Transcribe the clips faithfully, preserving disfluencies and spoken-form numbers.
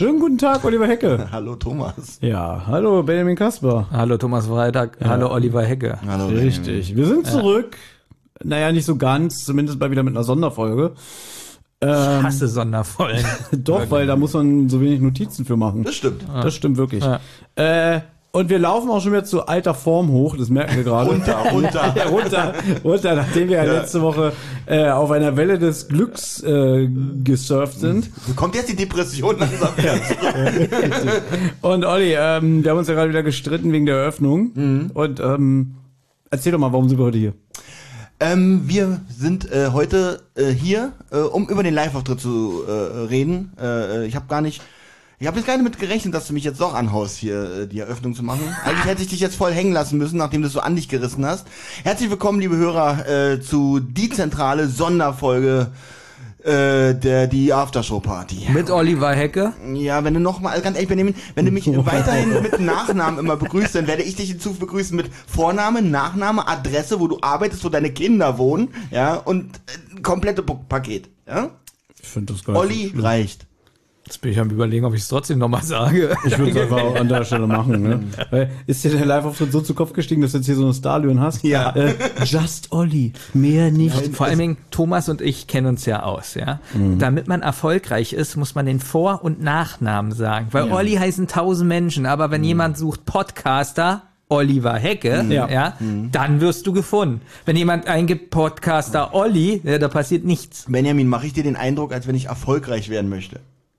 Schönen guten Tag, Oliver Hecke. Hallo Thomas. Ja, hallo Benjamin Kasper. Hallo Thomas Freitag, ja. Hallo Oliver Hecke. Hallo Richtig, wir sind zurück. Ja. Naja, nicht so ganz, zumindest mal wieder mit einer Sonderfolge. Ich hasse Sonderfolgen. Doch, weil da muss man so wenig Notizen für machen. Das stimmt. Das ja. stimmt wirklich. Ja. Äh, und wir laufen auch schon wieder zu alter Form hoch, das merken wir gerade. runter, runter. ja, runter, runter, nachdem wir ja, ja. letzte Woche äh, auf einer Welle des Glücks äh, gesurft sind. Wo kommt jetzt die Depression langsam wieder zurück? Und Olli, ähm, wir haben uns ja gerade wieder gestritten wegen der Eröffnung. Mhm. Und ähm, erzähl doch mal, warum sind wir heute hier? Ähm, wir sind äh, heute äh, hier, äh, um über den Live-Auftritt zu äh, reden. Äh, ich habe gar nicht... Ich habe jetzt gar nicht mit gerechnet, dass du mich jetzt doch anhaust, hier äh, die Eröffnung zu machen. Eigentlich hätte ich dich jetzt voll hängen lassen müssen, nachdem du es so an dich gerissen hast. Herzlich willkommen, liebe Hörer, äh, zu die zentrale Sonderfolge äh, der die Aftershow-Party. Mit Oliver Hecke? Ja, wenn du noch mal, ganz ehrlich, Benjamin, wenn du mich weiterhin mit Nachnamen immer begrüßt, dann werde ich dich hinzu begrüßen mit Vorname, Nachname, Adresse, wo du arbeitest, wo deine Kinder wohnen, ja, und äh, komplette Paket, ja? Ich finde das gar nicht Olli so reicht. Jetzt bin ich am Überlegen, ob ich es trotzdem nochmal sage. Ich würde es einfach auch an der Stelle machen. Ne? Weil ist dir der Live-Auftritt so zu Kopf gestiegen, dass du jetzt hier so eine Starlöhn hast? Ja. Äh, just Olli, mehr nicht. Ja, vor allen Dingen, Thomas und ich kennen uns ja aus. Ja. Mhm. Damit man erfolgreich ist, muss man den Vor- und Nachnamen sagen. Weil ja. Olli heißen tausend Menschen, aber wenn mhm. jemand sucht Podcaster, Oliver Hecke, ja, ja mhm. dann wirst du gefunden. Wenn jemand eingibt Podcaster Olli, ja, da passiert nichts. Benjamin, mache ich dir den Eindruck, als wenn ich erfolgreich werden möchte?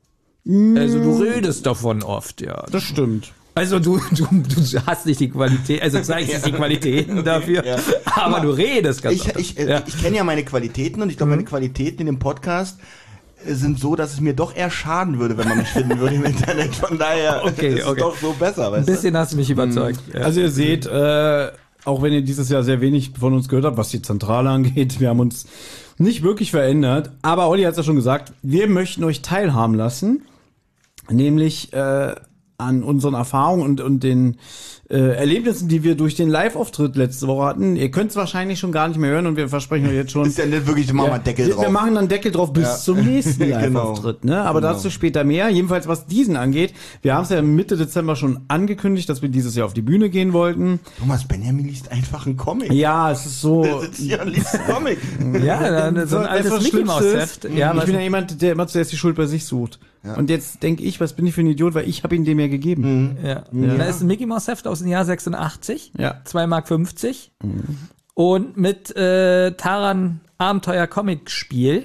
Also du redest davon oft, ja. Das stimmt. Also du, du, du hast nicht die Qualität, also zeigst nicht die Qualitäten dafür, ja. aber du redest ganz Ich, oft. ich, ja. ich kenne ja meine Qualitäten und ich glaube, mhm. meine Qualitäten in dem Podcast sind so, dass es mir doch eher schaden würde, wenn man mich finden würde im Internet. Von daher okay, ist okay. es doch so besser. Weißt Ein bisschen du? hast du mich überzeugt. Mhm. Ja. Also ihr seht, äh, auch wenn ihr dieses Jahr sehr wenig von uns gehört habt, was die Zentrale angeht, wir haben uns nicht wirklich verändert. Aber Olli hat es ja schon gesagt, wir möchten euch teilhaben lassen. Nämlich äh, an unseren Erfahrungen und, und den äh, Erlebnissen, die wir durch den Live-Auftritt letzte Woche hatten. Ihr könnt es wahrscheinlich schon gar nicht mehr hören und wir versprechen euch jetzt schon. Ist ja nicht wirklich, wir machen ja, mal Deckel wir, drauf. Wir machen dann Deckel drauf bis ja. zum nächsten Live-Auftritt. Ne? Aber genau. dazu später mehr. Jedenfalls, was diesen angeht. Wir haben es ja Mitte Dezember schon angekündigt, dass wir dieses Jahr auf die Bühne gehen wollten. Thomas, Benjamin liest einfach einen Comic. Ja, es ist so. Der sitzt hier und liest einen Comic. ja, dann, so ein altes Mickey Mouse Heft. Ja, ich bin ja jemand, der immer zuerst die Schuld bei sich sucht. Ja. Und jetzt denke ich, was bin ich für ein Idiot, weil ich habe ihn dem ja gegeben. Mhm. Ja. Ja. Da ist ein Mickey Mouse Heft aus dem Jahr sechsundachtzig, ja. zwei Mark fünfzig mhm. und mit äh, Taran Abenteuer Comic Spiel.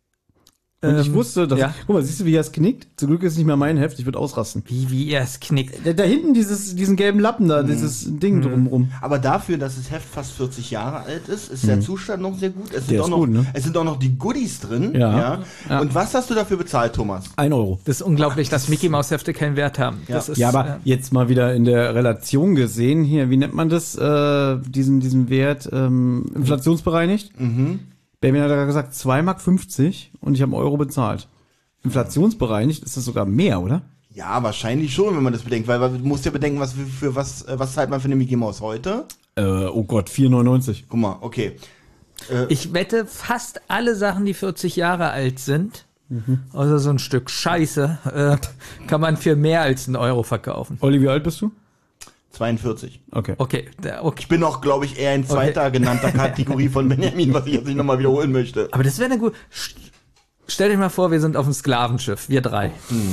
Und ähm, ich wusste, dass, ja. guck mal, siehst du, wie er es knickt? Zum Glück ist es nicht mehr mein Heft, ich würde ausrasten. Wie, wie er es knickt? Da, da hinten dieses, diesen gelben Lappen da, mhm. dieses Ding mhm. drumrum. Aber dafür, dass das Heft fast vierzig Jahre alt ist, ist mhm. der Zustand noch sehr gut. Es sind, der auch ist noch, gut, ne? es sind auch noch die Goodies drin. Ja. Ja. ja. Und was hast du dafür bezahlt, Thomas? Ein Euro. Das ist unglaublich, dass Mickey Mouse Hefte keinen Wert haben. Ja, das ist, ja aber ja. jetzt mal wieder in der Relation gesehen, hier, wie nennt man das, äh, diesen, diesen Wert, ähm, inflationsbereinigt? Mhm. Benjamin hat ja gesagt, zwei Mark fünfzig und ich habe einen Euro bezahlt. Inflationsbereinigt ist das sogar mehr, oder? Ja, wahrscheinlich schon, wenn man das bedenkt, weil du musst ja bedenken, was für, für was was zahlt man für eine Mickey Mouse heute? Äh, oh Gott, vier neunundneunzig. Guck mal, okay. Äh, ich wette, fast alle Sachen, die vierzig Jahre alt sind, mhm. also so ein Stück Scheiße, äh, kann man für mehr als einen Euro verkaufen. Olli, wie alt bist du? zweiundvierzig. Okay. Okay, okay. Ich bin noch, glaube ich, eher in zweiter okay. genannter Kategorie von Benjamin, was ich jetzt nicht nochmal wiederholen möchte. Aber das wäre eine gute... Stell dir mal vor, wir sind auf dem Sklavenschiff, wir drei.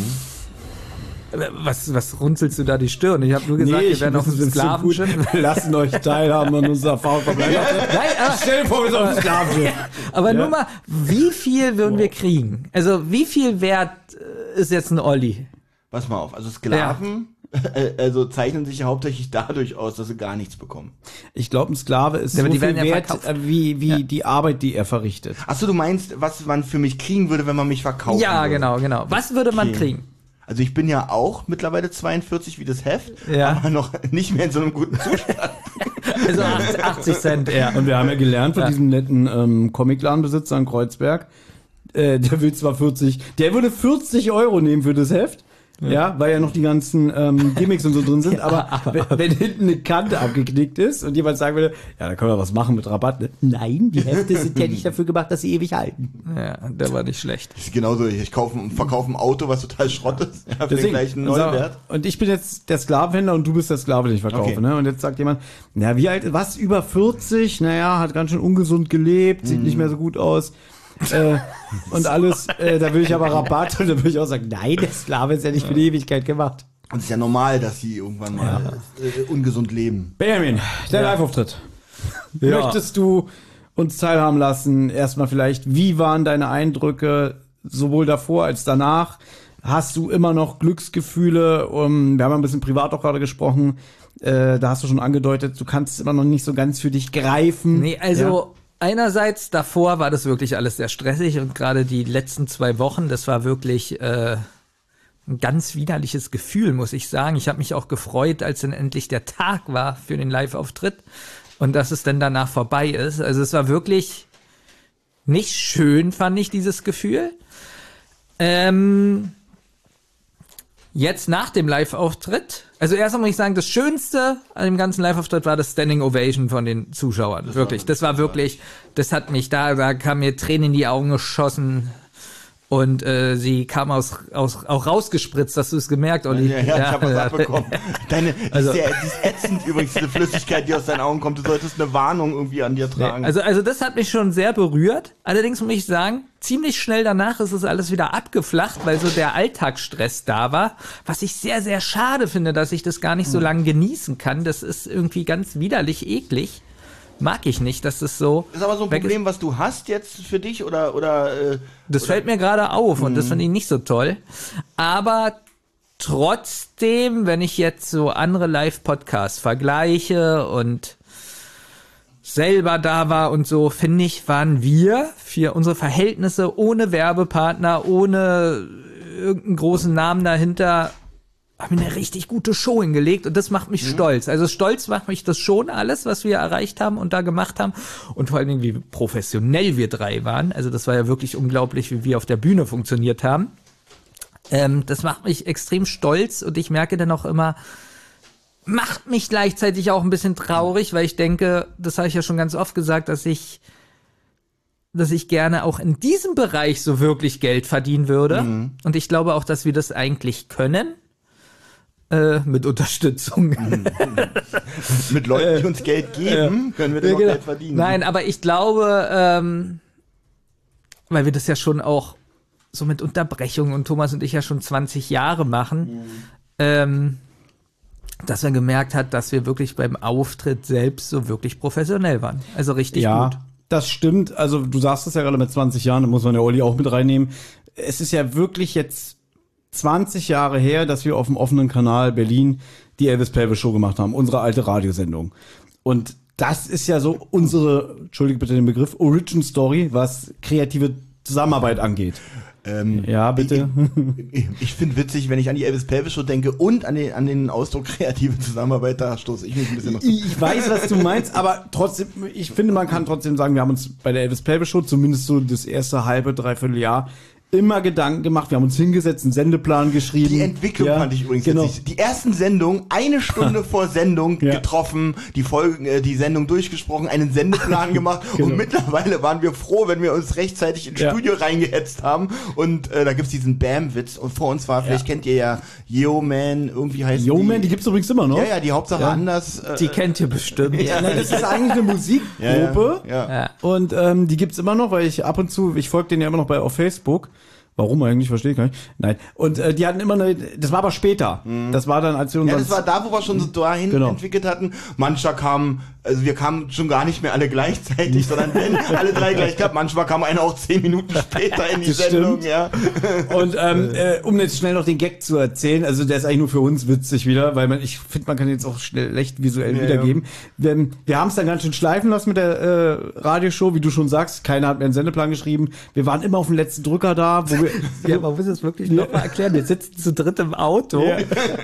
Mhm. Was, was runzelst du da die Stirn? Ich habe nur gesagt, nee, wir werden auf dem Sklavenschiff. So wir lassen euch teilhaben an unserer Erfahrung. Nein, aber, stell dir vor, wir sind auf dem Sklavenschiff. Aber ja. nur mal, wie viel würden wow. wir kriegen? Also wie viel wert ist jetzt ein Olli? Pass mal auf, also Sklaven... Ja. Also zeichnen sich ja hauptsächlich dadurch aus, dass sie gar nichts bekommen. Ich glaube, ein Sklave ist ja, so die viel ja wert, verkauft. wie, wie ja. die Arbeit, die er verrichtet. Achso, du meinst, was man für mich kriegen würde, wenn man mich verkaufen Ja, würde? genau, genau. Was würde man okay. kriegen? Also ich bin ja auch mittlerweile zweiundvierzig wie das Heft, ja. aber noch nicht mehr in so einem guten Zustand. Also achtzig Cent eher. Und wir haben ja gelernt von ja. diesem netten ähm, Comicladenbesitzer in Kreuzberg, äh, der will zwar vierzig, der würde vierzig Euro nehmen für das Heft, ja, weil ja noch die ganzen ähm, Gimmicks und so drin sind, aber, aber wenn, wenn hinten eine Kante abgeknickt ist und jemand sagen würde, ja, da können wir was machen mit Rabatt. Ne? Nein, die Hefte sind ja nicht dafür gemacht, dass sie ewig halten. Ja, der war nicht schlecht. Das ist genauso, ich kaufe und verkaufe ein Auto, was total Schrott ist, ja, für den gleichen Neuwert. Und ich bin jetzt der Sklavenhändler und du bist der Sklave, den ich verkaufe. Okay. Ne? Und jetzt sagt jemand, na, wie alt, was, über vierzig? Naja, hat ganz schön ungesund gelebt, sieht mm. nicht mehr so gut aus. äh, und alles, äh, da will ich aber Rabatt und da will ich auch sagen, nein, der Sklave ist ja nicht für die Ewigkeit gemacht. Und es ist ja normal, dass sie irgendwann mal ja. äh, ungesund leben. Benjamin, der ja. Live-Auftritt. Ja. Möchtest du uns teilhaben lassen? Erstmal vielleicht, wie waren deine Eindrücke sowohl davor als danach? Hast du immer noch Glücksgefühle? Um, wir haben ein bisschen privat auch gerade gesprochen. Äh, da hast du schon angedeutet, du kannst es immer noch nicht so ganz für dich greifen. Nee, also ja. einerseits davor war das wirklich alles sehr stressig und gerade die letzten zwei Wochen, das war wirklich äh, ein ganz widerliches Gefühl, muss ich sagen. Ich habe mich auch gefreut, als dann endlich der Tag war für den Live-Auftritt und dass es dann danach vorbei ist. Also es war wirklich nicht schön, fand ich, dieses Gefühl. Ähm, jetzt nach dem Live-Auftritt, also erst einmal muss ich sagen, das Schönste an dem ganzen Live-Auftritt war das Standing Ovation von den Zuschauern. Das wirklich, das war wirklich, das hat mich da, da kam mir Tränen in die Augen geschossen. Und äh, sie kam aus, aus auch rausgespritzt, hast du es gemerkt, Olli? Ja, ja, ja, ich habe was abbekommen. Deine, also, die, ist sehr, die ist ätzend übrigens, diese Flüssigkeit, die aus deinen Augen kommt. Du solltest eine Warnung irgendwie an dir tragen. Also, also das hat mich schon sehr berührt. Allerdings muss ich sagen, ziemlich schnell danach ist es alles wieder abgeflacht, weil so der Alltagsstress da war. Was ich sehr, sehr schade finde, dass ich das gar nicht so lange genießen kann. Das ist irgendwie ganz widerlich eklig. Mag ich nicht, dass das so. Ist aber so ein Problem, ist. was du hast jetzt für dich oder oder. Äh, das oder? fällt mir gerade auf und mhm. das finde ich nicht so toll. Aber trotzdem, wenn ich jetzt so andere Live-Podcasts vergleiche und selber da war und so, finde ich, waren wir für unsere Verhältnisse ohne Werbepartner, ohne irgendeinen großen Namen dahinter, haben eine richtig gute Show hingelegt und das macht mich mhm. stolz. Also stolz macht mich das schon alles, was wir erreicht haben und da gemacht haben und vor allen Dingen, wie professionell wir drei waren. Also das war ja wirklich unglaublich, wie wir auf der Bühne funktioniert haben. Ähm, das macht mich extrem stolz und ich merke dann auch immer, macht mich gleichzeitig auch ein bisschen traurig, weil ich denke, das habe ich ja schon ganz oft gesagt, dass ich dass ich gerne auch in diesem Bereich so wirklich Geld verdienen würde. Mhm. Und ich glaube auch, dass wir das eigentlich können. Äh, mit Unterstützung. Mit Leuten, die uns Geld geben, können wir dann ja, auch genau. Geld verdienen. Nein, aber ich glaube, ähm, weil wir das ja schon auch so mit Unterbrechungen und Thomas und ich ja schon zwanzig Jahre machen, mhm. ähm, dass man gemerkt hat, dass wir wirklich beim Auftritt selbst so wirklich professionell waren. Also richtig ja, gut. Das stimmt. Also du sagst es ja gerade mit zwanzig Jahren, da muss man ja Olli auch mit reinnehmen. Es ist ja wirklich jetzt zwanzig Jahre her, dass wir auf dem offenen Kanal Berlin die Elvis Pelvis Show gemacht haben, unsere alte Radiosendung. Und das ist ja so unsere, entschuldige bitte den Begriff, Origin Story, was kreative Zusammenarbeit angeht. Ähm, ja, bitte. Ich, ich, ich finde witzig, wenn ich an die Elvis Pelvis Show denke und an den, an den Ausdruck kreative Zusammenarbeit, da stoße ich mich ein bisschen. Ich, ich weiß, was du meinst, aber trotzdem, ich finde, man kann trotzdem sagen, wir haben uns bei der Elvis Pelvis Show zumindest so das erste halbe, dreiviertel Jahr immer Gedanken gemacht, wir haben uns hingesetzt, einen Sendeplan geschrieben. Die Entwicklung ja, fand ich übrigens genau. witzig. Die ersten Sendungen, eine Stunde vor Sendung ja. getroffen, die Folgen, äh, die Sendung durchgesprochen, einen Sendeplan gemacht genau. und mittlerweile waren wir froh, wenn wir uns rechtzeitig ins ja. Studio reingehetzt haben und äh, da gibt's diesen Bam-Witz und vor uns war, vielleicht ja. kennt ihr ja Yo Man, irgendwie heißt Yo Man, die gibt's übrigens immer noch. Ja, ja, die Hauptsache ja. anders. Äh, die kennt ihr bestimmt. Ja, nein, das ist eigentlich eine Musikgruppe ja, ja, ja. und ähm, die gibt's immer noch, weil ich ab und zu, ich folge denen ja immer noch bei auf Facebook. Warum eigentlich? Verstehe ich gar nicht. Nein. Und äh, die hatten immer eine, das war aber später. Mhm. Das war dann, als wir uns... Ja, das war da, wo wir schon so dahin genau. entwickelt hatten. Mancher kamen, also wir kamen schon gar nicht mehr alle gleichzeitig, sondern wenn alle drei gleich gab, manchmal kam einer auch zehn Minuten später in die das Sendung. Stimmt. Ja. Und ähm, äh, um jetzt schnell noch den Gag zu erzählen, also der ist eigentlich nur für uns witzig wieder, weil man, ich finde, man kann jetzt auch schnell echt visuell ja, wiedergeben. Ja. Wir, wir haben es dann ganz schön schleifen lassen mit der äh, Radioshow, wie du schon sagst. Keiner hat mir einen Sendeplan geschrieben. Wir waren immer auf dem letzten Drücker da, wo wir ja, man muss es wirklich noch mal erklären. Wir sitzen zu dritt im Auto. Ja.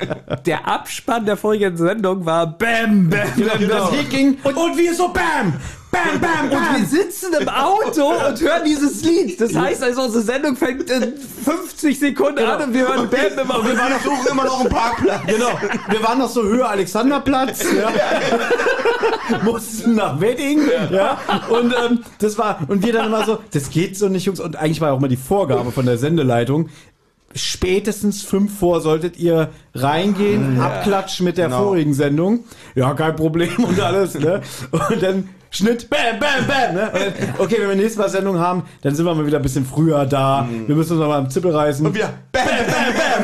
Der Abspann der vorigen Sendung war Bam, Bam, genau, Bam. Das Hicking und, und wir so Bam, Bam, bam, bam. Und wir sitzen im Auto und hören dieses Lied. Das heißt also, unsere Sendung fängt in fünfzig Sekunden Genau. an und wir hören Bam immer. Und wir waren noch, suchen immer noch einen Parkplatz. Genau. Wir waren noch so Höhe Alexanderplatz. Ja. Mussten nach Wedding. Ja. Und ähm, das war, und wir dann immer so, das geht so nicht, Jungs. Und eigentlich war ja auch mal die Vorgabe von der Sendeleitung. Spätestens fünf vor solltet ihr reingehen, ja. abklatschen mit der Genau. vorigen Sendung. Ja, kein Problem und alles, ne? Und dann Schnitt, bam, bam, bam, ne? Und dann, okay, wenn wir nächstes Mal Sendung haben, dann sind wir mal wieder ein bisschen früher da. Mhm. Wir müssen uns noch mal am Zippel reißen. Und wieder bam, bam, bam.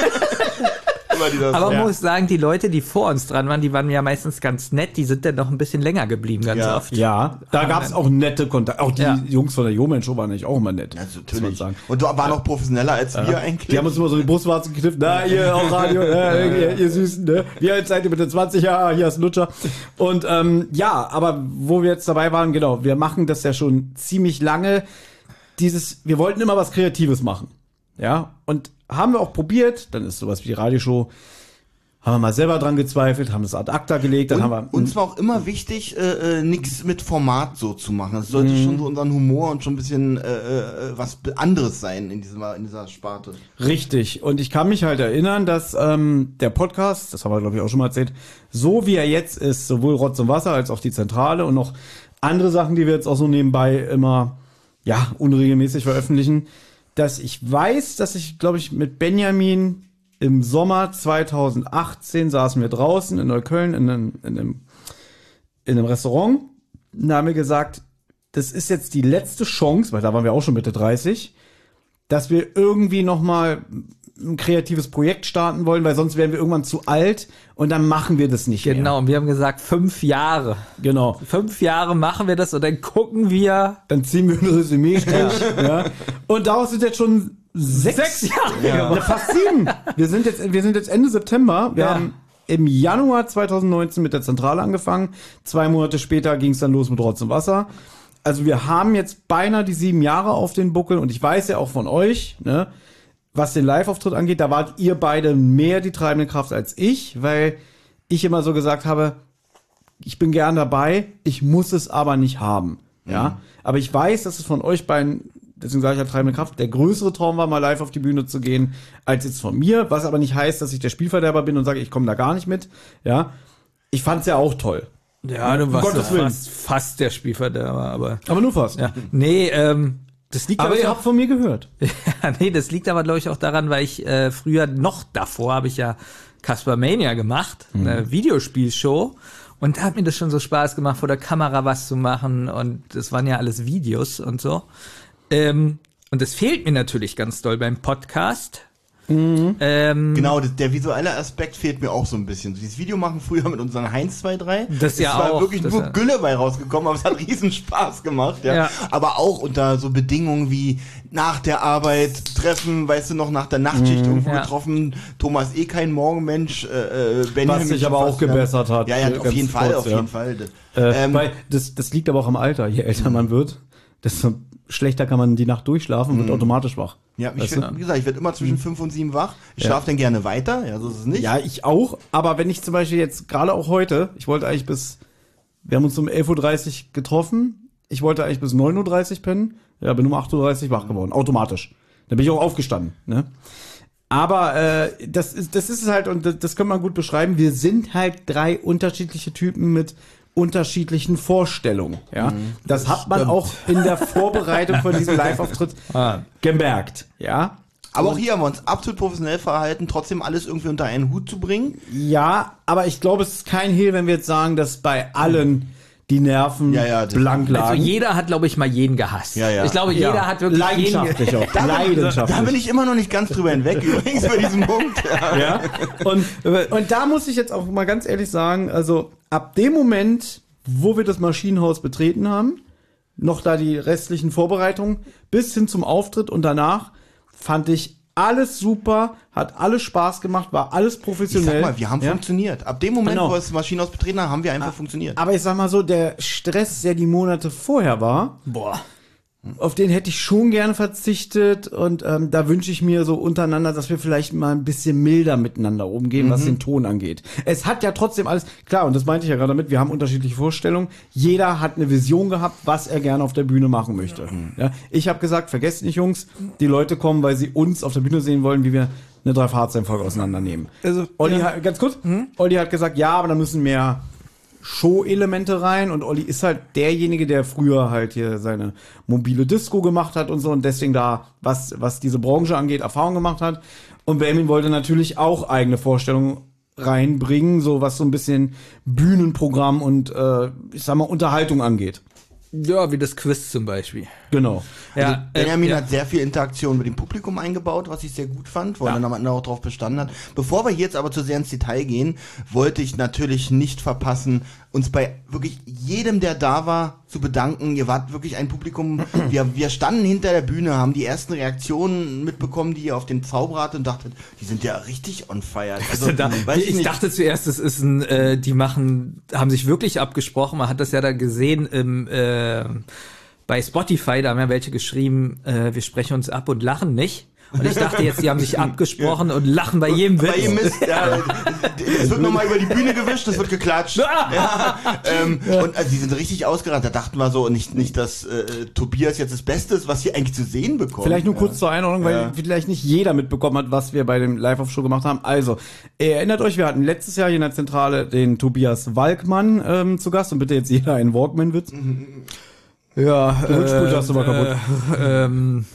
Immer dieser Aber Song. man muss sagen, die Leute, die vor uns dran waren, die waren ja meistens ganz nett, die sind dann noch ein bisschen länger geblieben, ganz Ja. oft. Ja, da gab es auch nette Kontakte. Auch die Ja. Jungs von der Jo-Man-Show waren eigentlich auch immer nett. Also muss man natürlich. sagen. Und du warst noch professioneller als wir eigentlich. Die haben uns immer so die Brustwarzen geknifft. Na, ihr auch Radio, ja, ihr, ihr Süßen, ne? Wie alt seid ihr bitte? zwanzig Jahre, hier ist ein Lutscher. Und ähm, ja, aber wo wir jetzt dabei waren, genau, wir machen das ja schon ziemlich lange. Dieses, wir wollten immer was Kreatives machen. Ja, und haben wir auch probiert. Dann ist sowas wie die Radioshow. Haben wir mal selber dran gezweifelt, haben das ad acta gelegt, dann Und haben wir... uns war auch immer wichtig, äh, äh, nichts mit Format so zu machen. Es sollte Mhm. schon so unseren Humor und schon ein bisschen äh, äh, was anderes sein in, diesem, in dieser Sparte. Richtig. Und ich kann mich halt erinnern, dass ähm, der Podcast, das haben wir glaube ich auch schon mal erzählt, so wie er jetzt ist, sowohl Rotz und Wasser als auch die Zentrale und noch andere Sachen, die wir jetzt auch so nebenbei immer, ja, unregelmäßig veröffentlichen, dass ich weiß, dass ich, glaube ich, mit Benjamin im Sommer zweitausendachtzehn saßen wir draußen in Neukölln in einem, in einem, in einem Restaurant und haben wir gesagt, das ist jetzt die letzte Chance, weil da waren wir auch schon Mitte dreißig, dass wir irgendwie noch mal ein kreatives Projekt starten wollen, weil sonst wären wir irgendwann zu alt und dann machen wir das nicht Genau, mehr. und wir haben gesagt, fünf Jahre. Genau. Fünf Jahre machen wir das und dann gucken wir. Dann ziehen wir ein Resümee-Strich. Ja. Und daraus sind jetzt schon sechs, Sechs Jahre Ja. gemacht. Ja, fast sieben. Wir sind jetzt, wir sind jetzt Ende September. Wir Ja. haben im Januar zweitausendneunzehn mit der Zentrale angefangen. Zwei Monate später ging es dann los mit Rotz und Wasser. Also wir haben jetzt beinahe die sieben Jahre auf den Buckel und ich weiß ja auch von euch, ne, was den Live-Auftritt angeht, da wart ihr beide mehr die treibende Kraft als ich, weil ich immer so gesagt habe, ich bin gern dabei, ich muss es aber nicht haben. Ja, Mhm. aber ich weiß, dass es von euch beiden, deswegen sage ich ja treibende Kraft, der größere Traum war, mal live auf die Bühne zu gehen, als jetzt von mir, was aber nicht heißt, dass ich der Spielverderber bin und sage, ich komme da gar nicht mit. Ja, ich fand's ja auch toll. Ja, du Um warst Gottes ja Willen. fast, fast der Spielverderber, aber. Aber nur fast. Ja. Nee, ähm, das liegt Aber glaub ich, ihr auch, habt von mir gehört. ja, nee, das liegt aber, glaube ich, auch daran, weil ich äh, früher noch davor habe ich ja Casper Mania gemacht, Mhm. eine Videospielshow. Und da hat mir das schon so Spaß gemacht, vor der Kamera was zu machen. Und das waren ja alles Videos und so. Ähm, und das fehlt mir natürlich ganz doll beim Podcast. Ähm, Genau, das, der visuelle Aspekt fehlt mir auch so ein bisschen. Dieses Video machen früher mit unseren Heinz zwei drei. Das ja es war auch, wirklich das nur ja- Gülle bei rausgekommen, aber es hat riesen Spaß gemacht. Ja. Ja. Aber auch unter so Bedingungen wie nach der Arbeit treffen, weißt du noch, nach der Nachtschicht irgendwo Ja. getroffen. Thomas eh kein Morgenmensch. Äh, äh, Benjamin Was sich schon aber fast, auch gebessert hat. Ja, ja, auf Ganz jeden Fall, kurz, auf ja. jeden Fall. Äh, Ähm, weil das, das liegt aber auch am Alter. Je älter man wird, desto schlechter kann man die Nacht durchschlafen und wird automatisch wach. Ja, ich Weißt werd, du? wie gesagt, ich werde immer zwischen fünf und sieben wach. Ich Ja. schlafe dann gerne weiter, ja, so ist es nicht. Ja, ich auch. Aber wenn ich zum Beispiel jetzt, gerade auch heute, ich wollte eigentlich bis, wir haben uns um elf Uhr dreißig getroffen. Ich wollte eigentlich bis neun Uhr dreißig pennen. Ja, bin um acht Uhr dreißig wach geworden. Automatisch. Da bin ich auch aufgestanden, ne? Aber äh, das ist das ist es halt, und das, das kann man gut beschreiben. Wir sind halt drei unterschiedliche Typen mit unterschiedlichen Vorstellungen. Ja, das hat man auch in der Vorbereitung von diesem Live-Auftritt Ah. gemerkt. Ja, Aber auch hier haben wir uns absolut professionell verhalten, trotzdem alles irgendwie unter einen Hut zu bringen. ja, aber ich glaube, es ist kein Hehl, wenn wir jetzt sagen, dass bei allen die Nerven Ja, ja, das- blank lagen. Also jeder hat, glaube ich, mal jeden gehasst. Ja, ja. Ich glaube, jeder Ja, hat wirklich jeden leidenschaftlich auch. Da Leidenschaftlich. bin ich immer noch nicht ganz drüber hinweg, übrigens bei diesem Punkt. Ja. Ja. Und, und da muss ich jetzt auch mal ganz ehrlich sagen, also ab dem Moment, wo wir das Maschinenhaus betreten haben, noch da die restlichen Vorbereitungen, bis hin zum Auftritt und danach, fand ich alles super, hat alles Spaß gemacht, war alles Ich professionell. sag mal, wir haben ja? funktioniert. Ab dem Moment, Genau. wo wir das Maschinenhaus betreten haben, haben wir einfach funktioniert. Aber ich sag mal so, der Stress, der die Monate vorher war, Boah. Auf den hätte ich schon gerne verzichtet und ähm, da wünsche ich mir so untereinander, dass wir vielleicht mal ein bisschen milder miteinander umgehen, mhm. was den Ton angeht. Es hat ja trotzdem alles, klar, und das meinte ich ja gerade damit, wir haben unterschiedliche Vorstellungen. Jeder hat eine Vision gehabt, was er gerne auf der Bühne machen möchte. Mhm. Ja, ich habe gesagt, vergesst nicht, Jungs, die Leute kommen, weil sie uns auf der Bühne sehen wollen, wie wir eine Drei-Fahrzeichen-Folge auseinandernehmen. Also, Olli ja. hat, ganz kurz, mhm. Olli hat gesagt, ja, aber da müssen mehr Show-Elemente rein und Olli ist halt derjenige, der früher halt hier seine mobile Disco gemacht hat und so und deswegen da, was, was diese Branche angeht, Erfahrung gemacht hat. Und Benjamin wollte natürlich auch eigene Vorstellungen reinbringen, so was so ein bisschen Bühnenprogramm und, äh, ich sag mal, Unterhaltung angeht. Ja, wie das Quiz zum Beispiel. Genau. Ja, also Benjamin äh, ja. hat sehr viel Interaktion mit dem Publikum eingebaut, was ich sehr gut fand, wo ja. er dann am Ende auch drauf bestanden hat. Bevor wir jetzt aber zu sehr ins Detail gehen, wollte ich natürlich nicht verpassen, uns bei wirklich jedem, der da war, zu bedanken. Ihr wart wirklich ein Publikum, wir, wir standen hinter der Bühne, haben die ersten Reaktionen mitbekommen, die ihr auf den Zauberer hattet und dachtet, die sind ja richtig on fire. Also, da, weiß ich ich nicht. dachte zuerst, das ist ein, äh, die machen, haben sich wirklich abgesprochen, man hat das ja da gesehen im, äh, bei Spotify, da haben ja welche geschrieben, äh, wir sprechen uns ab und lachen nicht. Und ich dachte jetzt, die haben sich abgesprochen und lachen bei jedem Witz. Bei jedem Mist, ja. Es wird nochmal über die Bühne gewischt, es wird geklatscht. Ja, ähm, ja. Und also, die sind richtig ausgerannt. Da dachten wir so, nicht, nicht dass äh, Tobias jetzt das Beste ist, was hier eigentlich zu sehen bekommt. Vielleicht nur kurz ja. zur Einordnung, weil ja. vielleicht nicht jeder mitbekommen hat, was wir bei dem Live-Off-Show gemacht haben. Also, ihr erinnert euch, wir hatten letztes Jahr hier in der Zentrale den Tobias Walkmann ähm, zu Gast und bitte jetzt jeder einen Walkman-Witz. Ja, der Rückspult hast du mal kaputt. Äh, ähm,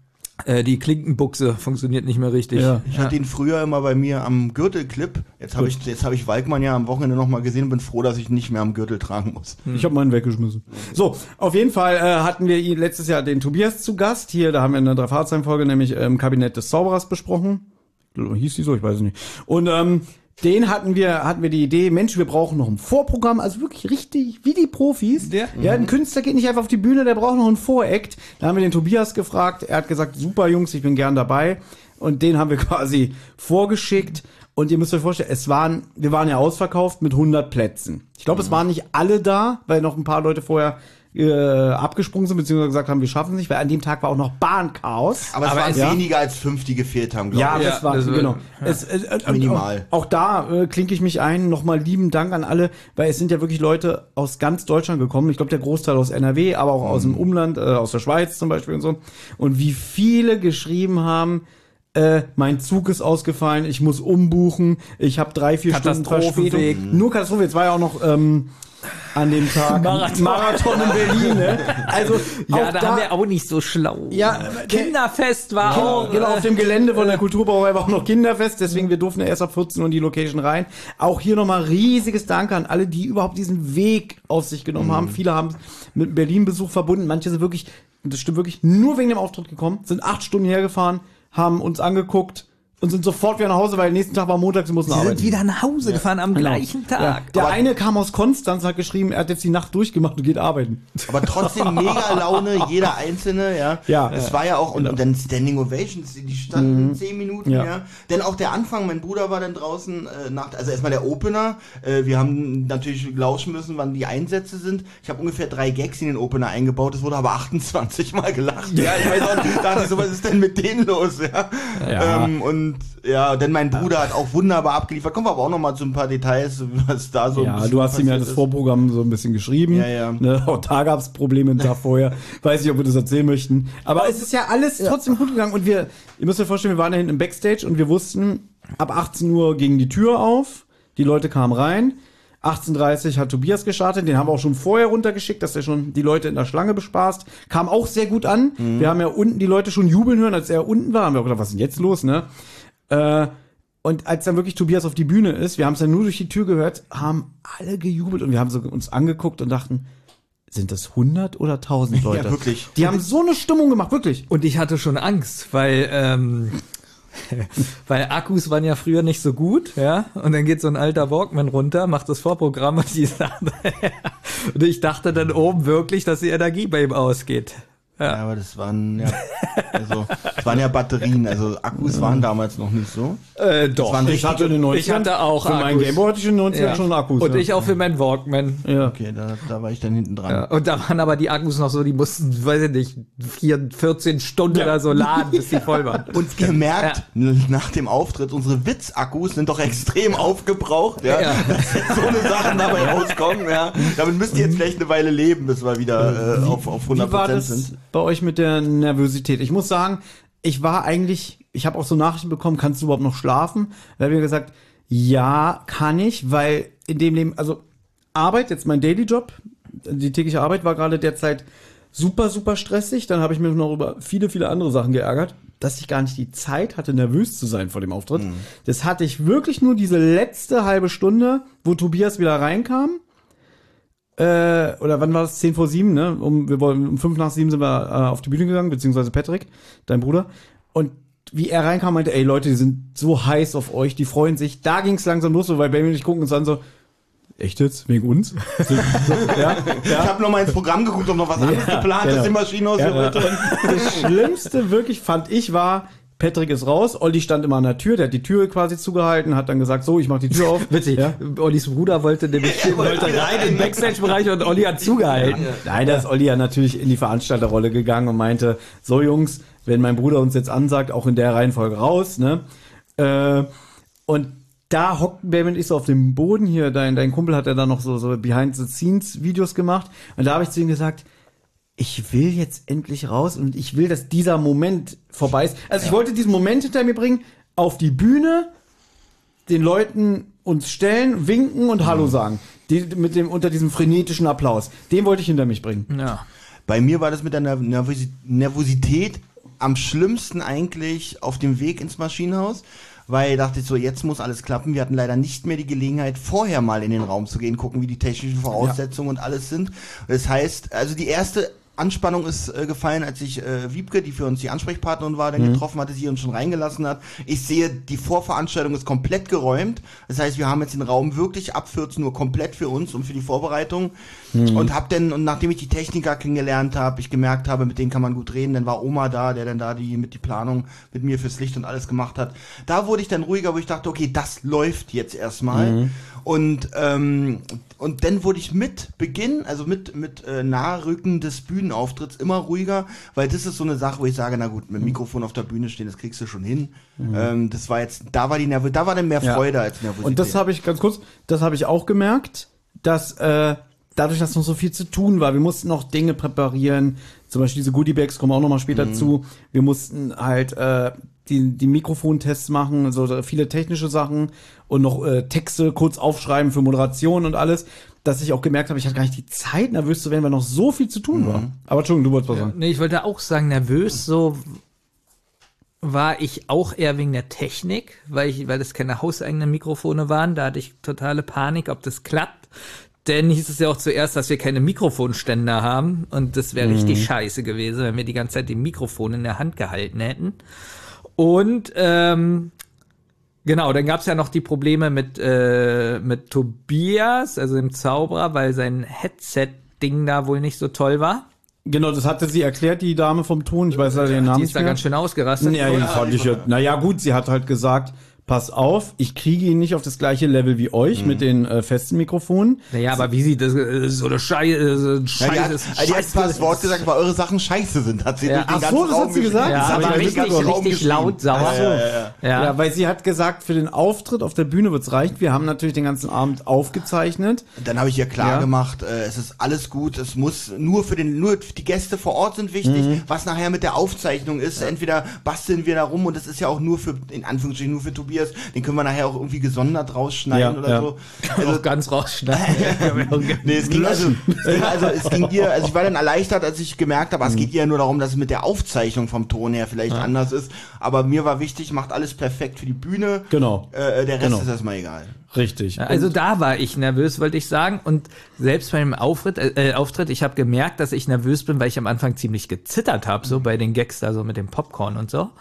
äh, die Klinkenbuchse funktioniert nicht mehr richtig. Ja. Ich hatte ihn früher immer bei mir am Gürtelclip. Jetzt habe ich, jetzt habe ich Walkmann ja am Wochenende noch mal gesehen und bin froh, dass ich nicht mehr am Gürtel tragen muss. Hm. Ich habe meinen weggeschmissen. So, auf jeden Fall äh, hatten wir letztes Jahr den Tobias zu Gast. Hier, da haben wir in der Drei-Fahrzeichen-Folge nämlich im Kabinett des Zauberers besprochen. Hieß die so? Ich weiß es nicht. Und ähm, den hatten wir, hatten wir die Idee, Mensch, wir brauchen noch ein Vorprogramm, also wirklich richtig, wie die Profis. Ja, ja ein Künstler geht nicht einfach auf die Bühne, der braucht noch ein Voract. Da haben wir den Tobias gefragt, er hat gesagt, super Jungs, ich bin gern dabei. Und den haben wir quasi vorgeschickt. Und ihr müsst euch vorstellen, es waren, wir waren ja ausverkauft mit hundert Plätzen. Ich glaube, mhm. es waren nicht alle da, weil noch ein paar Leute vorher äh, abgesprungen sind, beziehungsweise gesagt haben, wir schaffen es nicht, weil an dem Tag war auch noch Bahnchaos. Aber es Aber waren es, ja. weniger als fünf, die gefehlt haben, glaube ja, ich. Ja, das war, das genau. Ja. Es, äh, äh, Minimal. Auch, auch da äh, klinke ich mich ein, nochmal lieben Dank an alle, weil es sind ja wirklich Leute aus ganz Deutschland gekommen. Ich glaube, der Großteil aus N R W, aber auch mhm. aus dem Umland, äh, aus der Schweiz zum Beispiel und so. Und wie viele geschrieben haben, Äh, mein Zug ist ausgefallen, ich muss umbuchen, ich habe drei, vier Stunden Verspätung. Mhm. Nur Katastrophe, jetzt war ja auch noch ähm, an dem Tag Marathon, Marathon in Berlin, ne? Also ja, auch da, da haben wir auch nicht so schlau. Ja, Kinderfest war genau, auch. Genau, auf dem Gelände von der Kulturbrauerei war auch noch Kinderfest, deswegen wir durften ja erst ab vierzehn Uhr in die Location rein. Auch hier nochmal riesiges Danke an alle, die überhaupt diesen Weg auf sich genommen mhm. haben. Viele haben mit dem Berlin-Besuch verbunden, manche sind wirklich, das stimmt wirklich, nur wegen dem Auftritt gekommen, sind acht Stunden hergefahren, haben uns angeguckt und sind sofort wieder nach Hause, weil nächsten Tag war Montag, sie mussten sie arbeiten. sind wieder nach Hause ja. gefahren am genau. gleichen Tag. Ja. Der aber eine kam aus Konstanz, hat geschrieben, er hat jetzt die Nacht durchgemacht und geht arbeiten. Aber trotzdem mega Laune, jeder Einzelne, ja. Ja. Es war ja auch, und, und dann Standing Ovations, die standen mhm. zehn Minuten, ja. ja. Denn auch der Anfang, mein Bruder war dann draußen, äh, nach, also erstmal der Opener, äh, wir haben natürlich lauschen müssen, wann die Einsätze sind. Ich habe ungefähr drei Gags in den Opener eingebaut, es wurde aber achtundzwanzig Mal gelacht. Ja, ich weiß auch nicht, dachte ich so, was ist denn mit denen los, ja. ja. Ähm, und ja, denn mein Bruder hat auch wunderbar abgeliefert. Kommen wir aber auch noch mal zu ein paar Details, was da so ja, du hast ihm ja das ist. Vorprogramm so ein bisschen geschrieben. Ja, ja. Ne, auch da gab es Probleme da vorher. Weiß nicht, ob wir das erzählen möchten. Aber es ist ja alles ja. trotzdem gut gegangen. Und wir, ihr müsst euch vorstellen, wir waren da hinten im Backstage und wir wussten, ab achtzehn Uhr ging die Tür auf. Die Leute kamen rein. achtzehn Uhr dreißig hat Tobias gestartet. Den haben wir auch schon vorher runtergeschickt, dass er schon die Leute in der Schlange bespaßt. Kam auch sehr gut an. Mhm. Wir haben ja unten die Leute schon jubeln hören, als er unten war. Haben wir auch gedacht, was ist denn jetzt los, ne? Äh, und als dann wirklich Tobias auf die Bühne ist, wir haben es dann nur durch die Tür gehört, haben alle gejubelt und wir haben so uns angeguckt und dachten, sind das hundert oder tausend Leute? Ja, wirklich. Die haben so eine Stimmung gemacht, wirklich. Und ich hatte schon Angst, weil ähm, weil Akkus waren ja früher nicht so gut, ja, und dann geht so ein alter Walkman runter, macht das Vorprogramm und die sagt, und ich dachte dann oben wirklich, dass die Energie bei ihm ausgeht. Ja, aber das waren ja, also, das waren ja Batterien, also Akkus waren damals noch nicht so. Äh, doch. waren Ich hatte in den neunzigern, Ich hatte auch für meinen Akkus. Gameboy hatte ich in den neunzigern Ja. schon Akkus. Und ja. ich auch für meinen Walkman. Ja. Okay, da, da war ich dann hinten dran. Ja, und da waren aber die Akkus noch so, die mussten, weiß ich nicht, vier, vierzehn Stunden Ja. oder so laden, bis die voll waren. Und ihr merkt, nach dem Auftritt, unsere Witzakkus sind doch extrem aufgebraucht, ja. Ja. Dass jetzt so eine Sachen dabei rauskommen, ja. Damit müsst ihr jetzt vielleicht eine Weile leben, bis wir wieder äh, auf, auf hundert Wie war Prozent das sind. bei euch mit der Nervosität? Ich muss sagen, ich war eigentlich, ich habe auch so Nachrichten bekommen, kannst du überhaupt noch schlafen? Da habe ich gesagt, ja, kann ich, weil in dem Leben, also Arbeit, jetzt mein Daily-Job, die tägliche Arbeit war gerade derzeit super, super stressig. Dann habe ich mich noch über viele, viele andere Sachen geärgert, dass ich gar nicht die Zeit hatte, nervös zu sein vor dem Auftritt. Mhm. Das hatte ich wirklich nur diese letzte halbe Stunde, wo Tobias wieder reinkam. Äh, oder wann war das? zehn vor sieben, ne? Um, wir wollen, um fünf nach sieben sind wir äh, auf die Bühne gegangen, beziehungsweise Patrick, dein Bruder. Und wie er reinkam, meinte, ey Leute, die sind so heiß auf euch, die freuen sich. Da ging es langsam los, so, weil Baby und ich gucken uns an so, echt jetzt? Wegen uns? So, so, ja, Ich ja. habe noch mal ins Programm geguckt, ob noch was anderes Ja, geplant genau. ist im Maschinenhaus. Ja, hier ja. heute. Das Schlimmste wirklich fand ich war, Patrick ist raus, Olli stand immer an der Tür, der hat die Tür quasi zugehalten, hat dann gesagt, so, ich mach die Tür auf. Witzig. Ja. Ollis Bruder wollte nämlich wollte rein in den Backstage-Bereich und Olli hat zugehalten. Nein, da ist Olli ja natürlich in die Veranstalterrolle gegangen und meinte, so Jungs, wenn mein Bruder uns jetzt ansagt, auch in der Reihenfolge raus, ne? Äh, und da hockten Baby und ich so auf dem Boden hier, dein, dein Kumpel hat ja dann noch so, so Behind-the-Scenes-Videos gemacht und da habe ich zu ihm gesagt, ich will jetzt endlich raus und ich will, dass dieser Moment vorbei ist. Also ich wollte diesen Moment hinter mir bringen, auf die Bühne, den Leuten uns stellen, winken und Hallo sagen. Die, mit dem, unter diesem frenetischen Applaus. Den wollte ich hinter mich bringen. Ja. Bei mir war das mit der Nervosi- Nervosität am schlimmsten eigentlich auf dem Weg ins Maschinenhaus, weil ich dachte so, jetzt muss alles klappen. Wir hatten leider nicht mehr die Gelegenheit, vorher mal in den Raum zu gehen, gucken, wie die technischen Voraussetzungen und alles sind. Das heißt, also die erste Anspannung ist äh, gefallen, als ich äh, Wiebke, die für uns die Ansprechpartnerin war, dann Mhm. getroffen hatte, sie uns schon reingelassen hat. Ich sehe, die Vorveranstaltung ist komplett geräumt. Das heißt, wir haben jetzt den Raum wirklich ab vierzehn Uhr komplett für uns und für die Vorbereitung. Mhm. Und hab dann, und nachdem ich die Techniker kennengelernt habe, ich gemerkt habe, mit denen kann man gut reden, dann war Oma da, der dann da die mit die Planung mit mir fürs Licht und alles gemacht hat. Da wurde ich dann ruhiger, wo ich dachte, okay, das läuft jetzt erstmal. Mhm. Und ähm, und dann wurde ich mit Beginn, also mit mit äh, Nahrücken des Bühnenauftritts immer ruhiger, weil das ist so eine Sache, wo ich sage, na gut, mit dem Mikrofon auf der Bühne stehen, das kriegst du schon hin. Mhm. Ähm, das war jetzt, da war die Nerv, da war dann mehr Ja. Freude als Nervosität. Und das habe ich ganz kurz, das habe ich auch gemerkt, dass äh, dadurch, dass noch so viel zu tun war, wir mussten noch Dinge präparieren, zum Beispiel diese Goodiebags kommen auch noch mal später Mhm. zu. Wir mussten halt äh, die, die Mikrofontests machen, so viele technische Sachen und noch äh, Texte kurz aufschreiben für Moderation und alles, dass ich auch gemerkt habe, ich hatte gar nicht die Zeit, nervös zu werden, weil noch so viel zu tun war. Aber Entschuldigung, du wolltest was sagen. Nee, ich wollte auch sagen, nervös so war ich auch eher wegen der Technik, weil ich, weil das keine hauseigenen Mikrofone waren, da hatte ich totale Panik, ob das klappt. Denn hieß es ja auch zuerst, dass wir keine Mikrofonständer haben und das wäre richtig scheiße gewesen, wenn wir die ganze Zeit die Mikrofone in der Hand gehalten hätten. Und ähm, genau, dann gab's ja noch die Probleme mit äh, mit Tobias, also dem Zauberer, weil sein Headset-Ding da wohl nicht so toll war. Genau, das hatte sie erklärt, die Dame vom Ton, ich weiß leider ihren Namen Die nicht ist da mehr. ganz schön ausgerastet. Ja, ja, fand ich ja. Naja, gut, sie hat halt gesagt, pass auf, ich kriege ihn nicht auf das gleiche Level wie euch mit den äh, festen Mikrofonen. Naja, aber wie sie das äh, so eine Scheiße, Ja, Scheiße die hat, ist. die hat zwar das Wort gesagt, weil eure Sachen scheiße sind, hat sie Ja. durch den Ach ganzen so, das Raum hat sie geschrieben. gesagt? Ja, Das hab aber ich durch den richtig, ganzen Raum richtig geschrieben. laut, sauer. Ja, ja, ja, ja. Ja. Ja, weil sie hat gesagt, für den Auftritt auf der Bühne wird's reichen. Wir haben natürlich den ganzen Abend aufgezeichnet. Dann habe ich ihr klar Ja. gemacht, äh, es ist alles gut, es muss nur für den, nur die Gäste vor Ort sind wichtig, Mhm. was nachher mit der Aufzeichnung ist, entweder basteln wir da rum und das ist ja auch nur für, in Anführungsstrichen nur für Tobias, den können wir nachher auch irgendwie gesondert rausschneiden Ja, oder ja. so. Also Also, ganz rausschneiden. nee, es ging also, es ging also, es ging ihr, also ich war dann erleichtert, als ich gemerkt habe, es geht ihr nur darum, dass es mit der Aufzeichnung vom Ton her vielleicht anders ist, aber mir war wichtig, macht alles perfekt für die Bühne. Genau. Äh, der Rest Genau. ist erstmal egal. Richtig. Also da war ich nervös, wollte ich sagen. Und selbst beim Auftritt, äh, Auftritt ich habe gemerkt, dass ich nervös bin, weil ich am Anfang ziemlich gezittert habe, so bei den Gags da so mit dem Popcorn und so.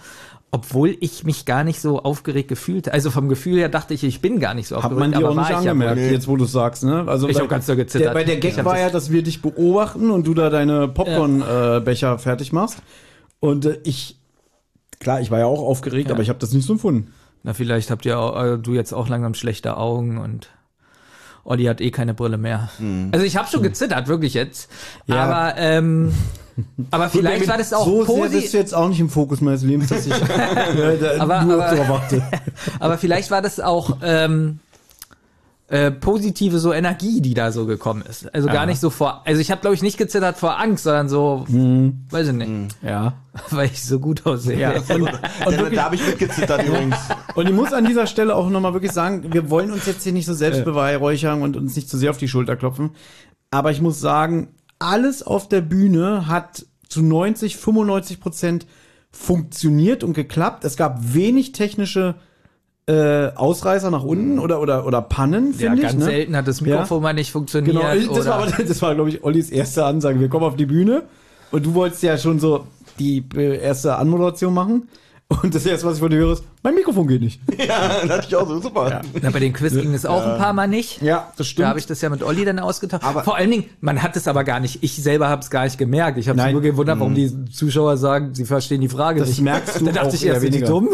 Obwohl ich mich gar nicht so aufgeregt gefühlt, also vom Gefühl her dachte ich, ich bin gar nicht so Hat aufgeregt. man dir auch war nicht ich angemerkt, ja wohl. jetzt wo du es sagst, ne? Also Ich bei- hab ganz doll gezittert. Der, bei der Ich Gag hab war das- ja, dass wir dich beobachten und du da deine Popcorn-Becher fertig machst. Und äh, ich, klar, ich war ja auch aufgeregt, Ja. aber ich habe das nicht so empfunden. Na, vielleicht habt ihr auch, äh, du jetzt auch langsam schlechte Augen und Olli hat eh keine Brille mehr. Also ich habe schon gezittert, wirklich jetzt. Ja. Aber, ähm, aber vielleicht war das auch so sehr positiv. bist du jetzt auch nicht im Fokus meines Lebens, dass ich äh, da Aber- nur aber- darauf warte. Aber vielleicht war das auch ähm, äh, positive so Energie, die da so gekommen ist. Also gar nicht so vor. Also ich habe glaube ich nicht gezittert vor Angst, sondern so, weiß ich nicht, Ja. weil ich so gut aussehe. Ja. Und, und, Da, wirklich, da habe ich mitgezittert übrigens. und ich muss an dieser Stelle auch nochmal wirklich sagen, wir wollen uns jetzt hier nicht so selbst beweihräuchern und uns nicht zu sehr auf die Schulter klopfen. Aber ich muss sagen, alles auf der Bühne hat zu neunzig, fünfundneunzig Prozent funktioniert und geklappt. Es gab wenig technische äh, Ausreißer nach unten oder oder oder Pannen, Ja, finde ich. ganz Ne? selten hat das Mikrofon mal nicht funktioniert. Genau, ich- das oder war, aber, das war, glaube ich, Ollis erste Ansage. Wir kommen auf die Bühne und du wolltest ja schon so die äh, erste Anmoderation machen. Und das erste, was ich von dir höre, ist, mein Mikrofon geht nicht. Ja, das hatte ich auch so, super. Na, bei den Quiz ging es auch ein paar Mal nicht. Ja, das Da habe ich das ja mit Olli dann ausgetauscht. Aber- Vor allen Dingen, man hat es aber gar nicht, ich selber habe es gar nicht gemerkt. Ich habe Nein. nur gewundert, warum die Zuschauer sagen, sie verstehen die Frage Das nicht. merkst du Da dachte auch ich erst, eher sind die weniger. dumm?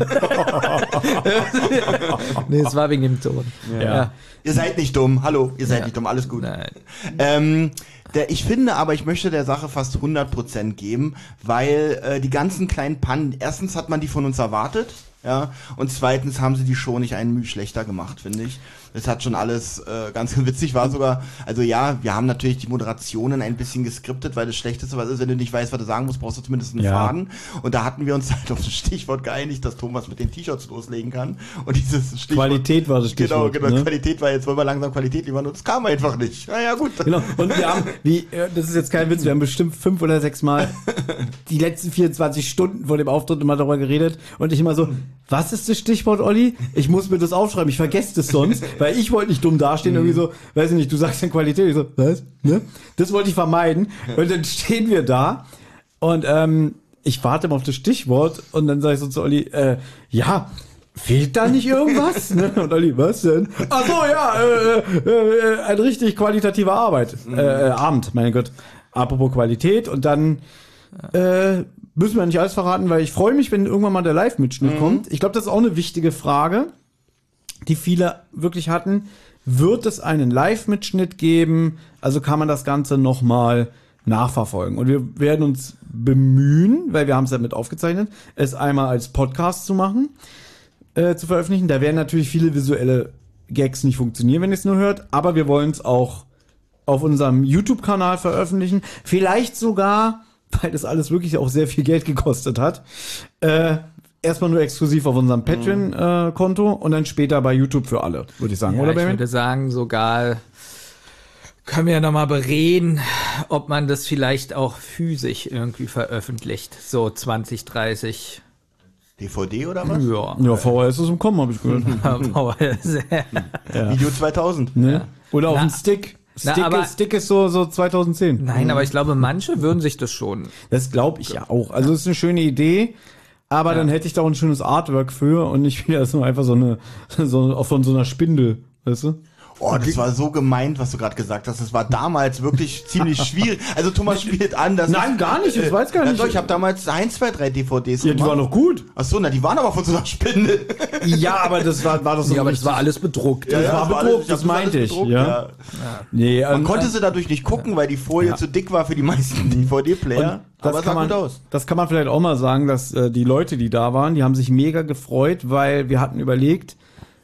Nee, es war wegen dem Ton. Ja. Ihr seid nicht dumm, hallo, ihr seid nicht dumm, alles gut. Nein. Ähm, der, ich finde aber, ich möchte der Sache fast hundert Prozent geben, weil äh, die ganzen kleinen Pannen, erstens hat man die von uns erwartet, ja, und zweitens haben sie die Show nicht einen Mühe schlechter gemacht, finde ich. Das hat schon alles äh, ganz witzig, war sogar, also ja, wir haben natürlich die Moderationen ein bisschen geskriptet, weil das Schlechteste was ist, wenn du nicht weißt, was du sagen musst, brauchst du zumindest einen Ja. Faden. Und da hatten wir uns halt auf das Stichwort geeinigt, dass Thomas mit den T-Shirts loslegen kann. Und dieses Stichwort... Qualität war das Stichwort, Genau, genau, ne? Qualität war, jetzt wollen wir langsam Qualität liefern und es kam einfach nicht. Naja, gut. Genau. Und wir haben, wie, äh, das ist jetzt kein Witz, wir haben bestimmt fünf oder sechs Mal die letzten vierundzwanzig Stunden vor dem Auftritt immer darüber geredet und ich immer so, was ist das Stichwort, Olli? Ich muss mir das aufschreiben, ich vergesse das sonst, weil ich wollte nicht dumm dastehen, irgendwie so, weiß ich nicht, du sagst dann Qualität, ich so, was? Ne? Das wollte ich vermeiden. Und dann stehen wir da und ähm, ich warte mal auf das Stichwort und dann sage ich so zu Olli, äh, ja, fehlt da nicht irgendwas? Ne? Und Olli, was denn? Ach so, ja, äh, äh, ein richtig qualitativer Arbeit. Äh, äh, Abend, mein Gott. Apropos Qualität und dann äh, müssen wir nicht alles verraten, weil ich freue mich, wenn irgendwann mal der Live-Mitschnitt kommt. Ich glaube, das ist auch eine wichtige Frage, die viele wirklich hatten. Wird es einen Live-Mitschnitt geben? Also kann man das Ganze nochmal nachverfolgen. Und wir werden uns bemühen, weil wir haben es ja mit aufgezeichnet, es einmal als Podcast zu machen, äh, zu veröffentlichen. Da werden natürlich viele visuelle Gags nicht funktionieren, wenn ihr es nur hört, aber wir wollen es auch auf unserem YouTube-Kanal veröffentlichen. Vielleicht sogar, weil das alles wirklich auch sehr viel Geld gekostet hat, äh, erstmal nur exklusiv auf unserem Patreon-Konto und dann später bei YouTube für alle, würde ich sagen, Ja, oder ich Benjamin? würde sagen, sogar können wir ja nochmal bereden, ob man das vielleicht auch physisch irgendwie veröffentlicht. So zwanzig, dreißig. D V D oder was? Ja. Ja, V H S ist im Kommen, habe ich gehört. Aber sehr- Video zweitausend. Ne? Oder auf Na, dem Stick. na, Stick, aber- ist, Stick ist so, so zweitausendzehn. Nein, aber ich glaube, manche würden sich das schon. Das glaube ich ja auch. Also es ist eine schöne Idee, aber dann hätte ich da auch ein schönes Artwork für und nicht wieder so einfach so eine, so auch von so einer Spindel, weißt du? Oh, das war so gemeint, was du gerade gesagt hast. Das war damals wirklich ziemlich schwierig. Also Thomas spielt an, dass Nein, ich, gar nicht, das weiß gar na nicht. Doch, ich habe damals ein, zwei, drei D V Ds Ja, die gemacht. waren doch gut. Ach so, na, die waren aber von so einer Spindel. Ja, aber das war, war doch so Ja, aber richtig- das war alles bedruckt. Ja, war alles- bedruckt, ich hab das meinte alles ich, bedruckt, ja. Nee, Man ähm, konnte sie dadurch nicht gucken, weil die Folie Ja. zu dick war für die meisten D V D-Player. das Aber es kann sah man, gut aus. das kann man vielleicht auch mal sagen, dass äh, die Leute, die da waren, die haben sich mega gefreut, weil wir hatten überlegt,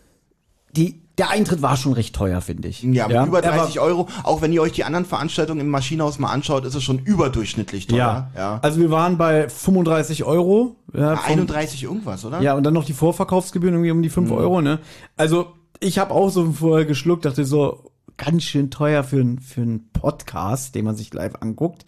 die, der Eintritt war schon recht teuer, finde ich. Ja, mit über er war- dreißig Euro. Auch wenn ihr euch die anderen Veranstaltungen im Maschinenhaus mal anschaut, ist es schon überdurchschnittlich teuer. Ja. ja. Also wir waren bei fünfunddreißig Euro. Ja, vom- einunddreißig irgendwas, oder? Ja, und dann noch die Vorverkaufsgebühren irgendwie um die fünf Euro, ne? Also, ich habe auch so vorher geschluckt, dachte so, ganz schön teuer für, ein- für einen Podcast, den man sich live anguckt.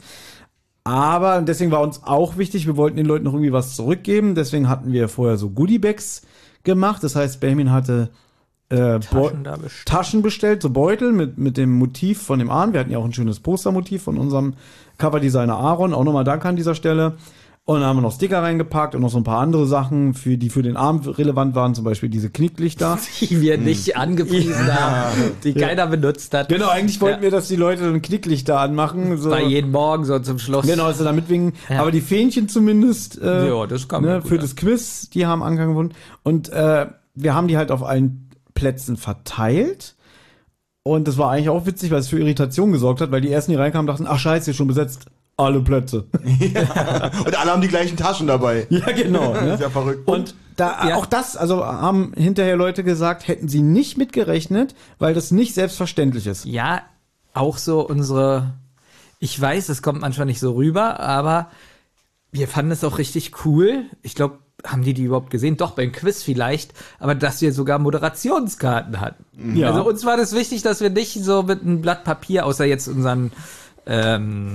Aber deswegen war uns auch wichtig, wir wollten den Leuten noch irgendwie was zurückgeben. Deswegen hatten wir vorher so Goodiebags gemacht. Das heißt, Benjamin hatte äh, Beu- Taschen da bestellt. Taschen bestellt, so Beutel mit, mit dem Motiv von dem Ahn. Wir hatten ja auch ein schönes Postermotiv von unserem Coverdesigner Aaron. Auch nochmal Danke an dieser Stelle. Und dann haben wir noch Sticker reingepackt und noch so ein paar andere Sachen, für die für den Abend relevant waren, zum Beispiel diese Knicklichter. Die wir nicht angepriesen Ja. haben, die keiner benutzt hat. Genau, eigentlich wollten Ja. wir, dass die Leute ein Knicklichter anmachen. So. Bei jeden Morgen so zum Schluss. Genau, also da mitwinken. Ja. Aber die Fähnchen zumindest, äh, Ja, das kann man ne, gut, für ja. das Quiz, die haben Anklang gefunden. Und äh, wir haben die halt auf allen Plätzen verteilt. Und das war eigentlich auch witzig, weil es für Irritation gesorgt hat, weil die ersten, die reinkamen, dachten, ach scheiße, hier schon besetzt. Alle Plätze. Und alle haben die gleichen Taschen dabei. Ja, genau. Ne? Das ist ja verrückt. Und da Ja. auch das, also haben hinterher Leute gesagt, hätten sie nicht mitgerechnet, weil das nicht selbstverständlich ist. Ja, auch so unsere, ich weiß, es kommt manchmal nicht so rüber, aber wir fanden es auch richtig cool. Ich glaube, haben die die überhaupt gesehen? Doch, beim Quiz vielleicht, aber dass wir sogar Moderationskarten hatten. Ja. Also uns war das wichtig, dass wir nicht so mit einem Blatt Papier, außer jetzt unseren ähm,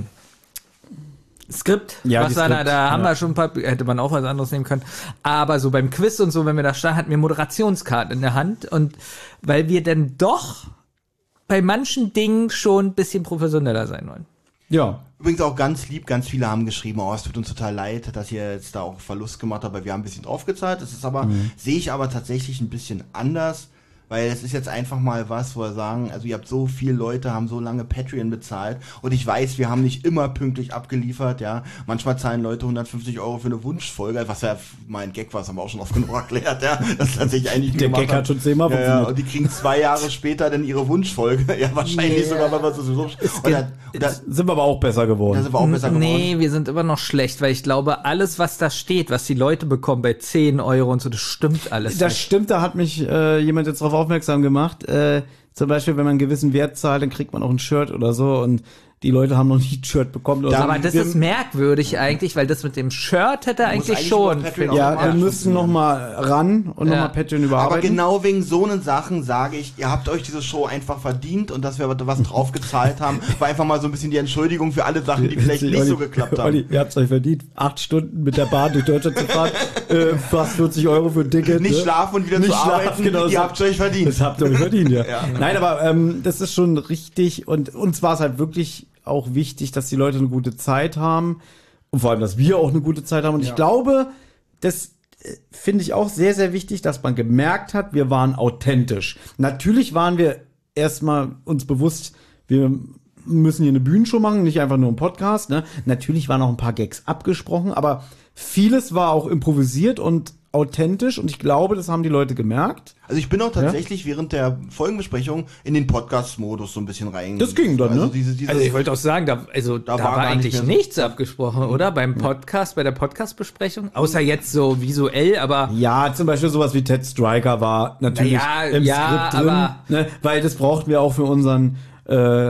Skript, Ja, was die war da, Skript, da haben ja. wir schon ein paar, hätte man auch was anderes nehmen können. Aber so beim Quiz und so, wenn wir da standen, hatten wir Moderationskarten in der Hand und weil wir dann doch bei manchen Dingen schon ein bisschen professioneller sein wollen. Ja. Übrigens auch ganz lieb, ganz viele haben geschrieben, oh, es tut uns total leid, dass ihr jetzt da auch Verlust gemacht habt, weil wir haben ein bisschen draufgezahlt. Das ist aber, sehe ich aber tatsächlich ein bisschen anders, weil es ist jetzt einfach mal was, wo wir sagen, also ihr habt so viele Leute, haben so lange Patreon bezahlt und ich weiß, wir haben nicht immer pünktlich abgeliefert, ja. Manchmal zahlen Leute hundertfünfzig Euro für eine Wunschfolge, was ja mein Gag war, das haben wir auch schon oft genug erklärt, ja. Das ist tatsächlich eigentlich Der gemacht Gag hat haben. schon zehnmal ja, ja, funktioniert. und die kriegen zwei Jahre später dann ihre Wunschfolge. Ja, wahrscheinlich Yeah. sogar, weil wir sowieso. Und da, da, Sind wir aber auch besser geworden. da sind wir auch besser geworden. Nee, wir sind immer noch schlecht, weil ich glaube, alles, was da steht, was die Leute bekommen bei zehn Euro und so, das stimmt alles. Das nicht. stimmt, da hat mich äh, jemand jetzt darauf aufmerksam gemacht. Äh, zum Beispiel, wenn man einen gewissen Wert zahlt, dann kriegt man auch ein Shirt oder so und die Leute haben noch nie ein Shirt bekommen. Oder so. Aber das Wir- ist merkwürdig eigentlich, weil das mit dem Shirt hätte eigentlich, eigentlich schon. über Patreon für- Ja, automatisch wir müssen noch mal ran und Ja. noch mal Patreon Aber überarbeiten. genau wegen so einen Sachen sage ich, ihr habt euch diese Show einfach verdient und dass wir was drauf gezahlt haben, war einfach mal so ein bisschen die Entschuldigung für alle Sachen, die vielleicht nicht Olli, so geklappt haben. Olli, ihr habt's euch verdient, acht Stunden mit der Bahn durch Deutschland zu fahren, äh, fast vierzig Euro für ein Ticket. Nicht ne? schlafen und wieder Nicht zu schlafen, arbeiten, genau, ihr so. habt euch verdient. Das habt ihr euch verdient, ja. Nein, aber ähm, das ist schon richtig und uns war es halt wirklich auch wichtig, dass die Leute eine gute Zeit haben und vor allem, dass wir auch eine gute Zeit haben. Und ich glaube, das äh, finde ich auch sehr, sehr wichtig, dass man gemerkt hat, wir waren authentisch. Natürlich waren wir erstmal uns bewusst, wir müssen hier eine Bühnenshow machen, nicht einfach nur einen Podcast. Ne? Natürlich waren auch ein paar Gags abgesprochen, aber vieles war auch improvisiert und authentisch und ich glaube, das haben die Leute gemerkt. Also ich bin auch tatsächlich während der Folgenbesprechung in den Podcast-Modus so ein bisschen rein. Das ging dann, also ne? Diese, diese Also ich wollte auch sagen, da, also da, Da war, war gar eigentlich nicht mehr so- nichts abgesprochen, oder? Beim Podcast, bei der Podcast-Besprechung? Außer jetzt so visuell, aber Ja, zum Beispiel sowas wie Ted Striker war natürlich Na ja, im ja, Skript drin, aber- ne, weil das brauchten wir auch für unseren äh,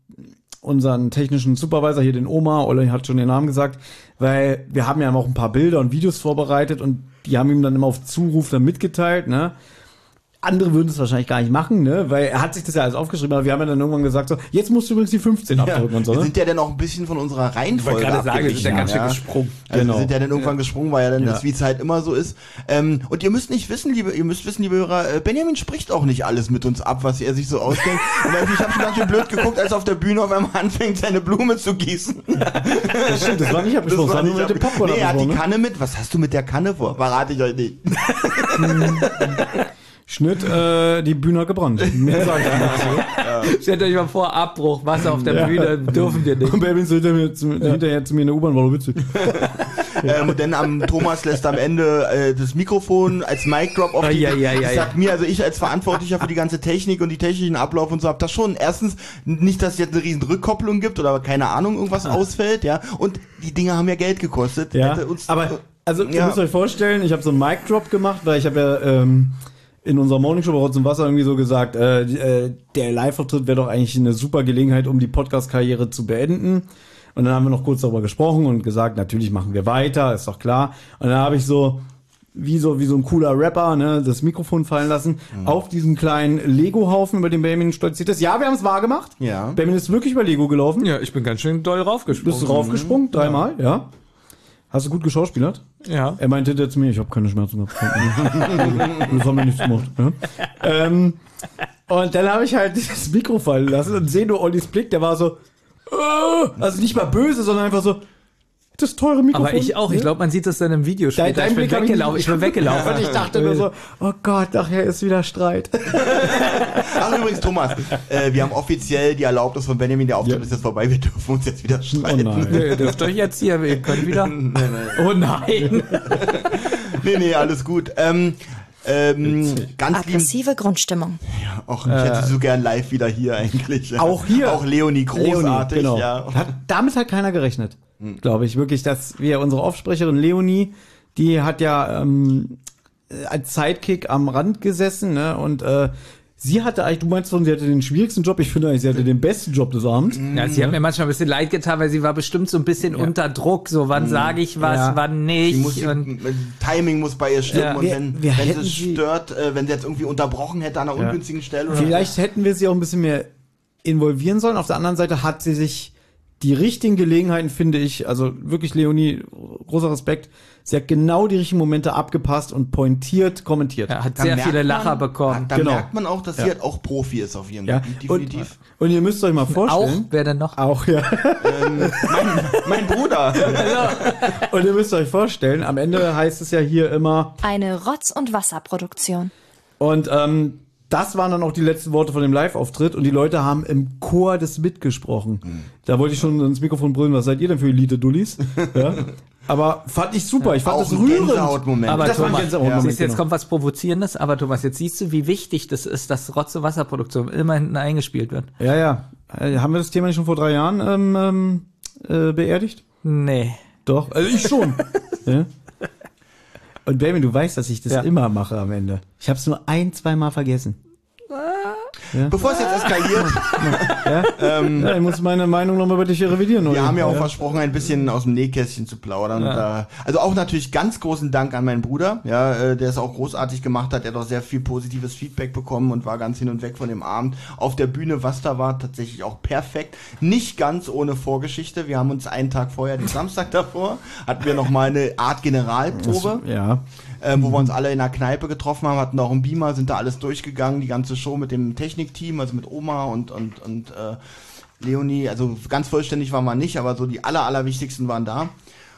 unseren technischen Supervisor hier, den Oma, Olli hat schon den Namen gesagt, weil wir haben ja auch ein paar Bilder und Videos vorbereitet und die haben ihm dann immer auf Zuruf dann mitgeteilt, ne? Andere würden es wahrscheinlich gar nicht machen, ne? Weil er hat sich das ja alles aufgeschrieben, aber wir haben ja dann irgendwann gesagt, so, jetzt musst du übrigens die fünfzehn Ja, abdrücken und so, wir ne? sind ja dann auch ein bisschen von unserer Reihenfolge Ich wollte gerade sagen, wir sind ja abgewichen, ganz schön gesprungen. Also Genau. wir sind ja dann irgendwann gesprungen, weil ja dann Ja. das, wie es halt immer so ist. Ähm, und ihr müsst nicht wissen, liebe, ihr müsst wissen, liebe Hörer, äh, Benjamin spricht auch nicht alles mit uns ab, was er sich so ausdenkt. Und ich habe schon ganz schön blöd geguckt, als er auf der Bühne auf einmal anfängt, seine Blume zu gießen. Das stimmt, das war nicht abgesprochen, das war nur mit dem Popcorn Nee, er hat die abgesprochen, ne? Kanne mit. Was hast du mit der Kanne vor? Verrate ich euch nicht. Schnitt, äh, die Bühne hat gebrannt. Mehr sag ich nicht. stellt euch mal vor, Abbruch, Wasser auf der Bühne, dürfen wir nicht. Und Baby ist hinter mir zu, hinterher zu mir in der U-Bahn, war doch witzig. ähm, und dann am Thomas lässt am Ende äh, das Mikrofon als Mic Drop auf Ah, die, ja, ja, ja, das ja. sagt mir, also ich als Verantwortlicher für die ganze Technik und die technischen Ablauf und so hab das schon. Erstens nicht, dass es jetzt eine riesen Rückkopplung gibt oder keine Ahnung irgendwas ausfällt, ja. Und die Dinge haben ja Geld gekostet. Ja, Hätte uns, aber also ihr ja. müsst euch vorstellen, ich habe so einen Mic Drop gemacht, weil ich habe ja ähm, in unserer Morningshow bei Rotz und Wasser irgendwie so gesagt, äh, die, äh, der Live-Auftritt wäre doch eigentlich eine super Gelegenheit, um die Podcast-Karriere zu beenden. Und dann haben wir noch kurz darüber gesprochen und gesagt, natürlich machen wir weiter, ist doch klar. Und dann habe ich so wie so wie so ein cooler Rapper, ne, das Mikrofon fallen lassen Mhm. auf diesen kleinen Lego-Haufen, über den Benjamin stolziert ist. Ja, wir haben es wahr gemacht. Ja. Benjamin ist wirklich über Lego gelaufen. Ja, ich bin ganz schön doll raufgesprungen. Bist du raufgesprungen? Dreimal, ja. Hast du gut geschauspielert? Ja. Er meinte hinterher zu mir, ich habe keine Schmerzen gehabt. Das haben wir nichts gemacht. Ja? Ähm, und dann habe ich halt das Mikro fallen lassen und sehe nur Ollis Blick, der war so, äh, also nicht mal böse, sondern einfach so, das teure Mikrofon. Aber ich auch. Ich glaube, man sieht das dann im Video später. Dein, dein ich, bin Blick hab ich weggelaufen. nicht- ich bin weggelaufen. Und ich dachte nur so, oh Gott, nachher ist wieder Streit. Ach, übrigens, Thomas, äh, wir haben offiziell die Erlaubnis von Benjamin, der Auftritt Ja. ist jetzt vorbei, wir dürfen uns jetzt wieder streiten. Oh nein. Ihr dürft euch jetzt hier, ihr könnt wieder. Oh nein. Nee, nee, alles gut. Ähm, ähm, ganz lieb. Aggressive Grundstimmung. Och, ich hätte sie so gern live wieder hier eigentlich. Ja. Auch hier. Auch Leonie, großartig. Leonie, genau. Ja. Hat, damit hat keiner gerechnet, glaube ich. Wirklich, dass wir unsere Aufsprecherin Leonie, die hat ja ähm, als Sidekick am Rand gesessen, ne? Und äh, sie hatte eigentlich, du meinst schon, sie hatte den schwierigsten Job. Ich finde eigentlich, sie hatte den besten Job des Abends. Ja, sie hat mir manchmal ein bisschen leid getan, weil sie war bestimmt so ein bisschen unter Druck. So, wann sage ich was, Ja. wann Die nicht. muss, und Timing muss bei ihr stimmen Ja. und Wir- wenn, wir wenn hätten sie sie- stört, äh, wenn sie jetzt irgendwie unterbrochen hätte an einer Ja. ungünstigen Stelle. Oder Vielleicht hätten wir sie auch ein bisschen mehr involvieren sollen. Auf der anderen Seite hat sie sich die richtigen Gelegenheiten, finde ich, also wirklich Leonie, großer Respekt, sie hat genau die richtigen Momente abgepasst und pointiert kommentiert. ja, hat Da sehr merkt viele Lacher man, bekommen. Da Genau. merkt man auch, dass sie Ja. halt auch Profi ist auf ihrem Ja, Gebiet, und, definitiv. und ihr müsst euch mal Auch, vorstellen. wer denn noch? Auch, ja. ähm, mein, mein Bruder. Und ihr müsst euch vorstellen, am Ende heißt es ja hier immer, Eine Rotz- und Wasserproduktion. und ähm, das waren dann auch die letzten Worte von dem Live-Auftritt und die Leute haben im Chor das mitgesprochen. Da wollte ich schon ins Mikrofon brüllen, was seid ihr denn für Elite-Dullis? Ja. Aber fand ich super, ich fand Auch das ein rührend. Gänsehautmoment. Aber Das war ein Thomas, Gänsehautmoment, siehst du, jetzt genau. kommt was Provozierendes, aber Thomas, jetzt siehst du, wie wichtig das ist, dass Rotz- und Wasserproduktion immer hinten eingespielt wird. Ja, ja. Äh, haben wir das Thema nicht schon vor drei Jahren ähm, ähm, äh, beerdigt? Nee. Doch, also ich schon. Ja. Und Baby, du weißt, dass ich das Ja. immer mache am Ende. Ich habe es nur ein, zwei Mal vergessen. Bevor es jetzt eskaliert, Ja, ich muss meine Meinung nochmal über dich revidieren. wir oder? haben ja auch versprochen, ein bisschen aus dem Nähkästchen zu plaudern. Und da, also auch natürlich ganz großen Dank an meinen Bruder, ja, äh, der es auch großartig gemacht hat. Er hat auch sehr viel positives Feedback bekommen und war ganz hin und weg von dem Abend. Auf der Bühne, was da war, tatsächlich auch perfekt. Nicht ganz ohne Vorgeschichte. Wir haben uns einen Tag vorher, den Samstag davor, hatten wir nochmal eine Art Generalprobe. Ja. ähm, wo wir uns alle in einer Kneipe getroffen haben, hatten auch einen Beamer, sind da alles durchgegangen, die ganze Show mit dem Technikteam, also mit Oma und und und äh, Leonie, also ganz vollständig waren wir nicht, aber so die aller allerwichtigsten waren da.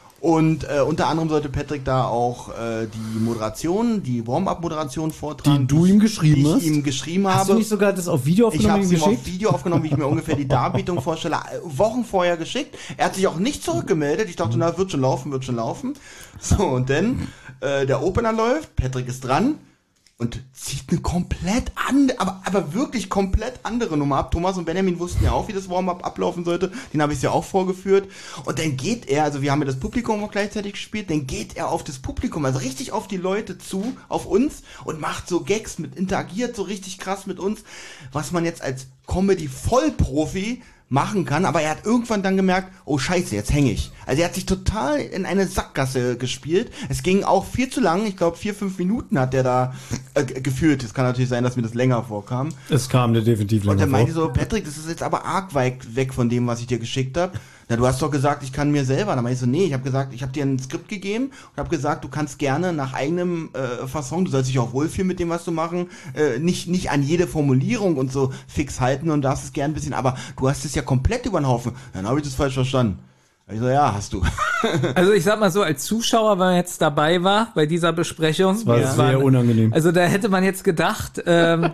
Und äh, unter anderem sollte Patrick da auch äh, die Moderation, die Warm-up-Moderation vortragen. Die du ihm geschrieben die ich hast? ihm geschrieben habe. Hast du nicht sogar das auf Video Ich aufgenommen habe und es ihm auf geschickt? Video aufgenommen, wie ich mir ungefähr die Darbietung vorstelle, äh, Wochen vorher geschickt. Er hat sich auch nicht zurückgemeldet. Ich dachte, na, wird schon laufen, wird schon laufen. So, und dann, äh, der Opener läuft, Patrick ist dran und zieht eine komplett andere, aber, aber wirklich komplett andere Nummer ab. Thomas und Benjamin wussten ja auch, wie das Warm-up ablaufen sollte. Den habe ich ja auch vorgeführt. Und dann geht er, also wir haben ja das Publikum auch gleichzeitig gespielt, dann geht er auf das Publikum, also richtig auf die Leute zu, auf uns und macht so Gags mit, interagiert so richtig krass mit uns, was man jetzt als Comedy-Vollprofi machen kann, aber er hat irgendwann dann gemerkt, oh scheiße, jetzt hänge ich. Also er hat sich total in eine Sackgasse gespielt. Es ging auch viel zu lang, ich glaube vier, fünf Minuten hat der da äh, gefühlt. Es kann natürlich sein, dass mir das länger vorkam. Es kam dir definitiv Und länger er meinte vor. so, Patrick, das ist jetzt aber arg weit weg von dem, was ich dir geschickt habe. Na, du hast doch gesagt, ich kann mir selber. Dann meinte ich so, nee, ich habe gesagt, ich habe dir ein Skript gegeben und habe gesagt, du kannst gerne nach eigenem äh, Fasson, du sollst dich auch wohlfühlen mit dem, was du machen, äh, nicht nicht an jede Formulierung und so fix halten und darfst es gerne ein bisschen, aber du hast es ja komplett über den Haufen. Dann habe ich das falsch verstanden. Ich so, ja, hast du. Also ich sag mal so, als Zuschauer, wenn man jetzt dabei war bei dieser Besprechung, Das war ja, sehr unangenehm. also da hätte man jetzt gedacht, ähm,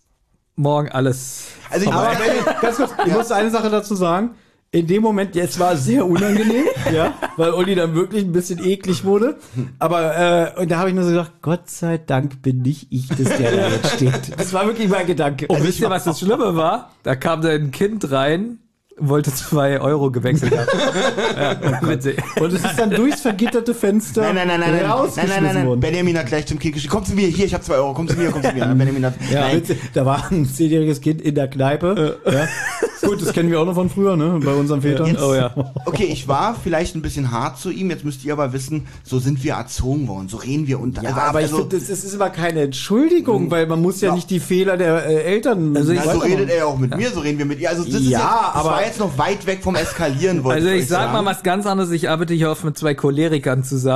morgen alles. Also ich Aber muss Benny, ganz kurz, ich muss eine Sache dazu sagen. In dem Moment, jetzt war es sehr unangenehm, ja, weil Olli dann wirklich ein bisschen eklig wurde. Aber äh, und da habe ich nur so gedacht, Gott sei Dank bin nicht ich das, der da jetzt steht. Das war wirklich mein Gedanke. Und wisst ihr, was das Schlimme war? Da kam da ein Kind rein, wollte zwei Euro gewechselt haben. ja, witzig. Und es ist dann durchs vergitterte Fenster Nein, nein, nein, nein, nein, nein, rausgeschmissen nein, nein, nein. worden. Benjamin hat gleich zum Kind geschickt, komm zu mir, hier, ich habe zwei Euro, komm zu mir, komm zu mir. Benjamin hat, Ja, nein. witzig. Da war ein zehnjähriges Kind in der Kneipe. Ja. Gut, das kennen wir auch noch von früher, ne? Bei unseren Vätern. Jetzt, Oh ja. Okay, ich war vielleicht ein bisschen hart zu ihm, jetzt müsst ihr aber wissen, so sind wir erzogen worden, so reden wir unter. Ja, also, aber ich also, finde, das ist ist immer keine Entschuldigung, weil man muss ja, Ja. nicht die Fehler der äh, Eltern. Also ich- na, so weitermachen. redet er ja auch mit mir, so reden wir mit ihr. Also das, ist Ja, jetzt, das aber- war jetzt noch weit weg vom Eskalieren, wollte Also ich euch sag sagen. mal was ganz anderes, ich arbeite hier oft mit zwei Cholerikern zusammen.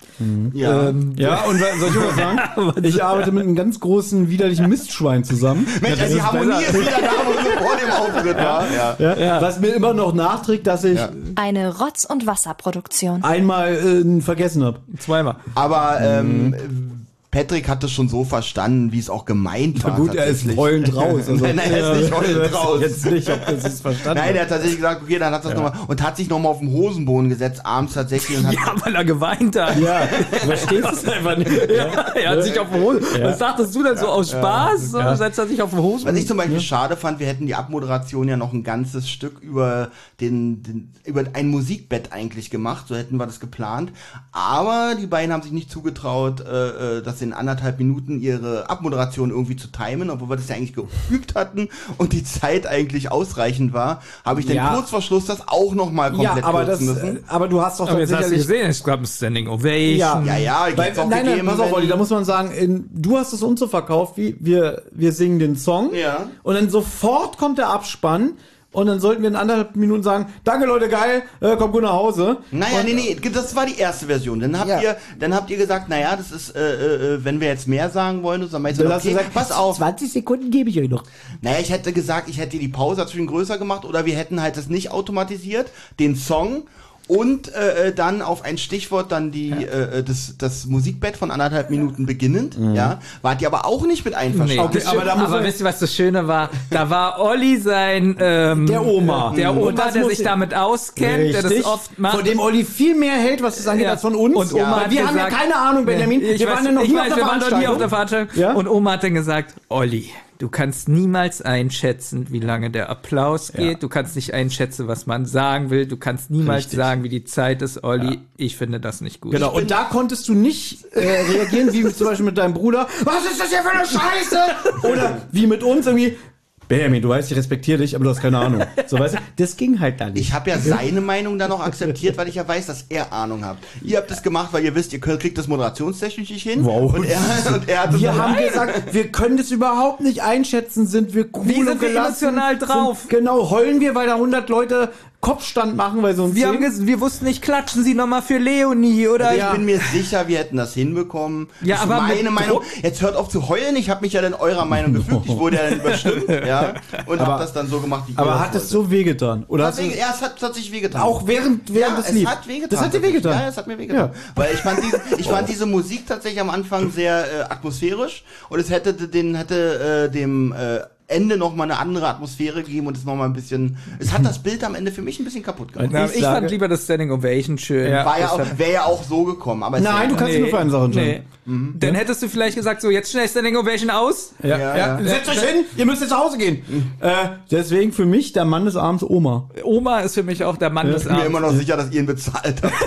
Ja. Ähm, Ja, und wa- soll ich mal sagen? Ich arbeite mit einem ganz großen, widerlichen Mistschwein zusammen. Mensch, Ja, das die ist Harmonie besser. ist wieder da, wo sie vor dem Auftritt war. Ja. Ja, ja. Was mir immer noch nachträgt, dass ich Ja. Eine Rotz- und Wasserproduktion. einmal äh, vergessen habe. zweimal. Aber ähm, Patrick hat es schon so verstanden, wie es auch gemeint war. Gut, er ist tatsächlich. heulend raus. Also, Nein, nein, er ist nicht heulend raus. Jetzt nicht, ob das ist verstanden Nein, er hat. hat tatsächlich gesagt, okay, dann hat das nochmal und hat sich nochmal auf den Hosenboden gesetzt, abends tatsächlich und hat Ja, weil er geweint hat. Ja, du verstehst es einfach nicht. Ja, er hat sich auf den Hosen. Was dachtest du denn so aus Spaß? So setzt er sich auf den Hosen. Was ich zum Beispiel schade fand, wir hätten die Abmoderation ja noch ein ganzes Stück über den, den über ein Musikbett eigentlich gemacht, so hätten wir das geplant. Aber die beiden haben sich nicht zugetraut, äh, das in anderthalb Minuten ihre Abmoderation irgendwie zu timen, obwohl wir das ja eigentlich geübt hatten und die Zeit eigentlich ausreichend war, habe ich dann Ja. kurz vor Schluss das auch nochmal komplett Ja, aber das, kürzen müssen. äh, aber du hast doch Aber jetzt hast du sicherlich gesehen, es gab ein Standing Ovation. Ja. Ja, ja, Weil, gibt's auch nein, nein, gegeben, pass auf, wenn- Olli, da muss man sagen, in, du hast es uns so verkauft, wie wir, wir singen den Song Ja. und dann sofort kommt der Abspann und dann sollten wir in anderthalb Minuten sagen, danke Leute, geil, äh, komm gut nach Hause. Naja, und, nee, nee, das war die erste Version. Dann habt Ja. ihr, dann habt ihr gesagt, naja, das ist, äh, äh, wenn wir jetzt mehr sagen wollen, dann meinte Dann ich, hast du okay, gesagt, pass auf. zwanzig Sekunden gebe ich euch noch. Naja, ich hätte gesagt, ich hätte die Pause dazwischen größer gemacht oder wir hätten halt das nicht automatisiert, den Song und äh, dann auf ein Stichwort dann die äh, das das Musikbett von anderthalb Minuten beginnend, ja, wart ihr aber auch nicht mit Nee, einverstanden. Okay, das aber stimmt. da muss aber man- wisst ihr, was das Schöne war? Da war Olli sein ähm, Der Oma. der Und Oma, das der muss sich ich- damit auskennt, der das Richtig. oft macht. Von dem Olli viel mehr hält, was das angeht, Ja. als von uns. Und Oma Weil hat wir haben gesagt- ja keine Ahnung, Benjamin. Ich wir weiß, waren ja noch ich nie weiß, auf der wir waren noch nie auf der Veranstaltung. Veranstaltung. Ja? Und Oma hat dann gesagt, Olli, du kannst niemals einschätzen, wie lange der Applaus geht. Ja. Du kannst nicht einschätzen, was man sagen will. Du kannst niemals Richtig. sagen, wie die Zeit ist, Olli. Ich finde das nicht gut. Genau, und da konntest du nicht äh, reagieren, wie mit, zum Beispiel mit deinem Bruder, was ist das hier für eine Scheiße? Oder wie mit uns irgendwie, Benjamin, du weißt, ich respektiere dich, aber du hast keine Ahnung. So, weißt du, das ging halt da nicht. Ich habe ja seine Meinung dann noch akzeptiert, weil ich ja weiß, dass er Ahnung hat. Ihr habt es gemacht, weil ihr wisst, ihr könnt, kriegt das moderationstechnisch nicht hin. Wow. Und er, und er hat es Wir dann- haben gesagt, wir können das überhaupt nicht einschätzen, sind wir cool Wie sind und wir gelassen, emotional drauf? Sind, genau, heulen wir, weil da hundert Leute Kopfstand machen, weil so ein Wir, haben ges- wir wussten nicht, klatschen Sie nochmal für Leonie oder Ich Ja. bin mir sicher, wir hätten das hinbekommen. Ja, Das ist aber mit meine Meinung. Druck- Jetzt hört auf zu heulen. Ich habe mich ja dann eurer Meinung gefügt. Ich wurde ja dann überstimmt, ja, und habe das dann so gemacht, wie ihr aber das hat es wolltet. so wehgetan? Oder hast du, Deswegen, ja, es hat tatsächlich wehgetan. auch während, während ja, des es Lied? hat wehgetan. Das hat dir tatsächlich. wehgetan? Ja, es hat mir wehgetan. Ja. Weil ich fand, diese, ich fand diese Musik tatsächlich am Anfang sehr äh, atmosphärisch und es hätte den hätte äh, dem äh, Ende noch mal eine andere Atmosphäre gegeben und es noch mal ein bisschen. Es hat das Bild am Ende für mich ein bisschen kaputt gemacht. Na, Ich ich sage- fand lieber das Standing Ovation schön. Ja. War ja Das auch, hat- wäre ja auch so gekommen. Aber es Nein, du kannst dich nur für eine Sache entscheiden. Nee. Dann hättest du vielleicht gesagt, so jetzt schnell Standing Ovation aus. Ja, Ja, ja. ja. Setzt euch hin, ihr müsst jetzt nach Hause gehen. Äh, deswegen für mich der Mann des Abends Oma. Oma ist für mich auch der Mann des Ich bin mir immer Abends. noch sicher, dass ihr ihn bezahlt habt.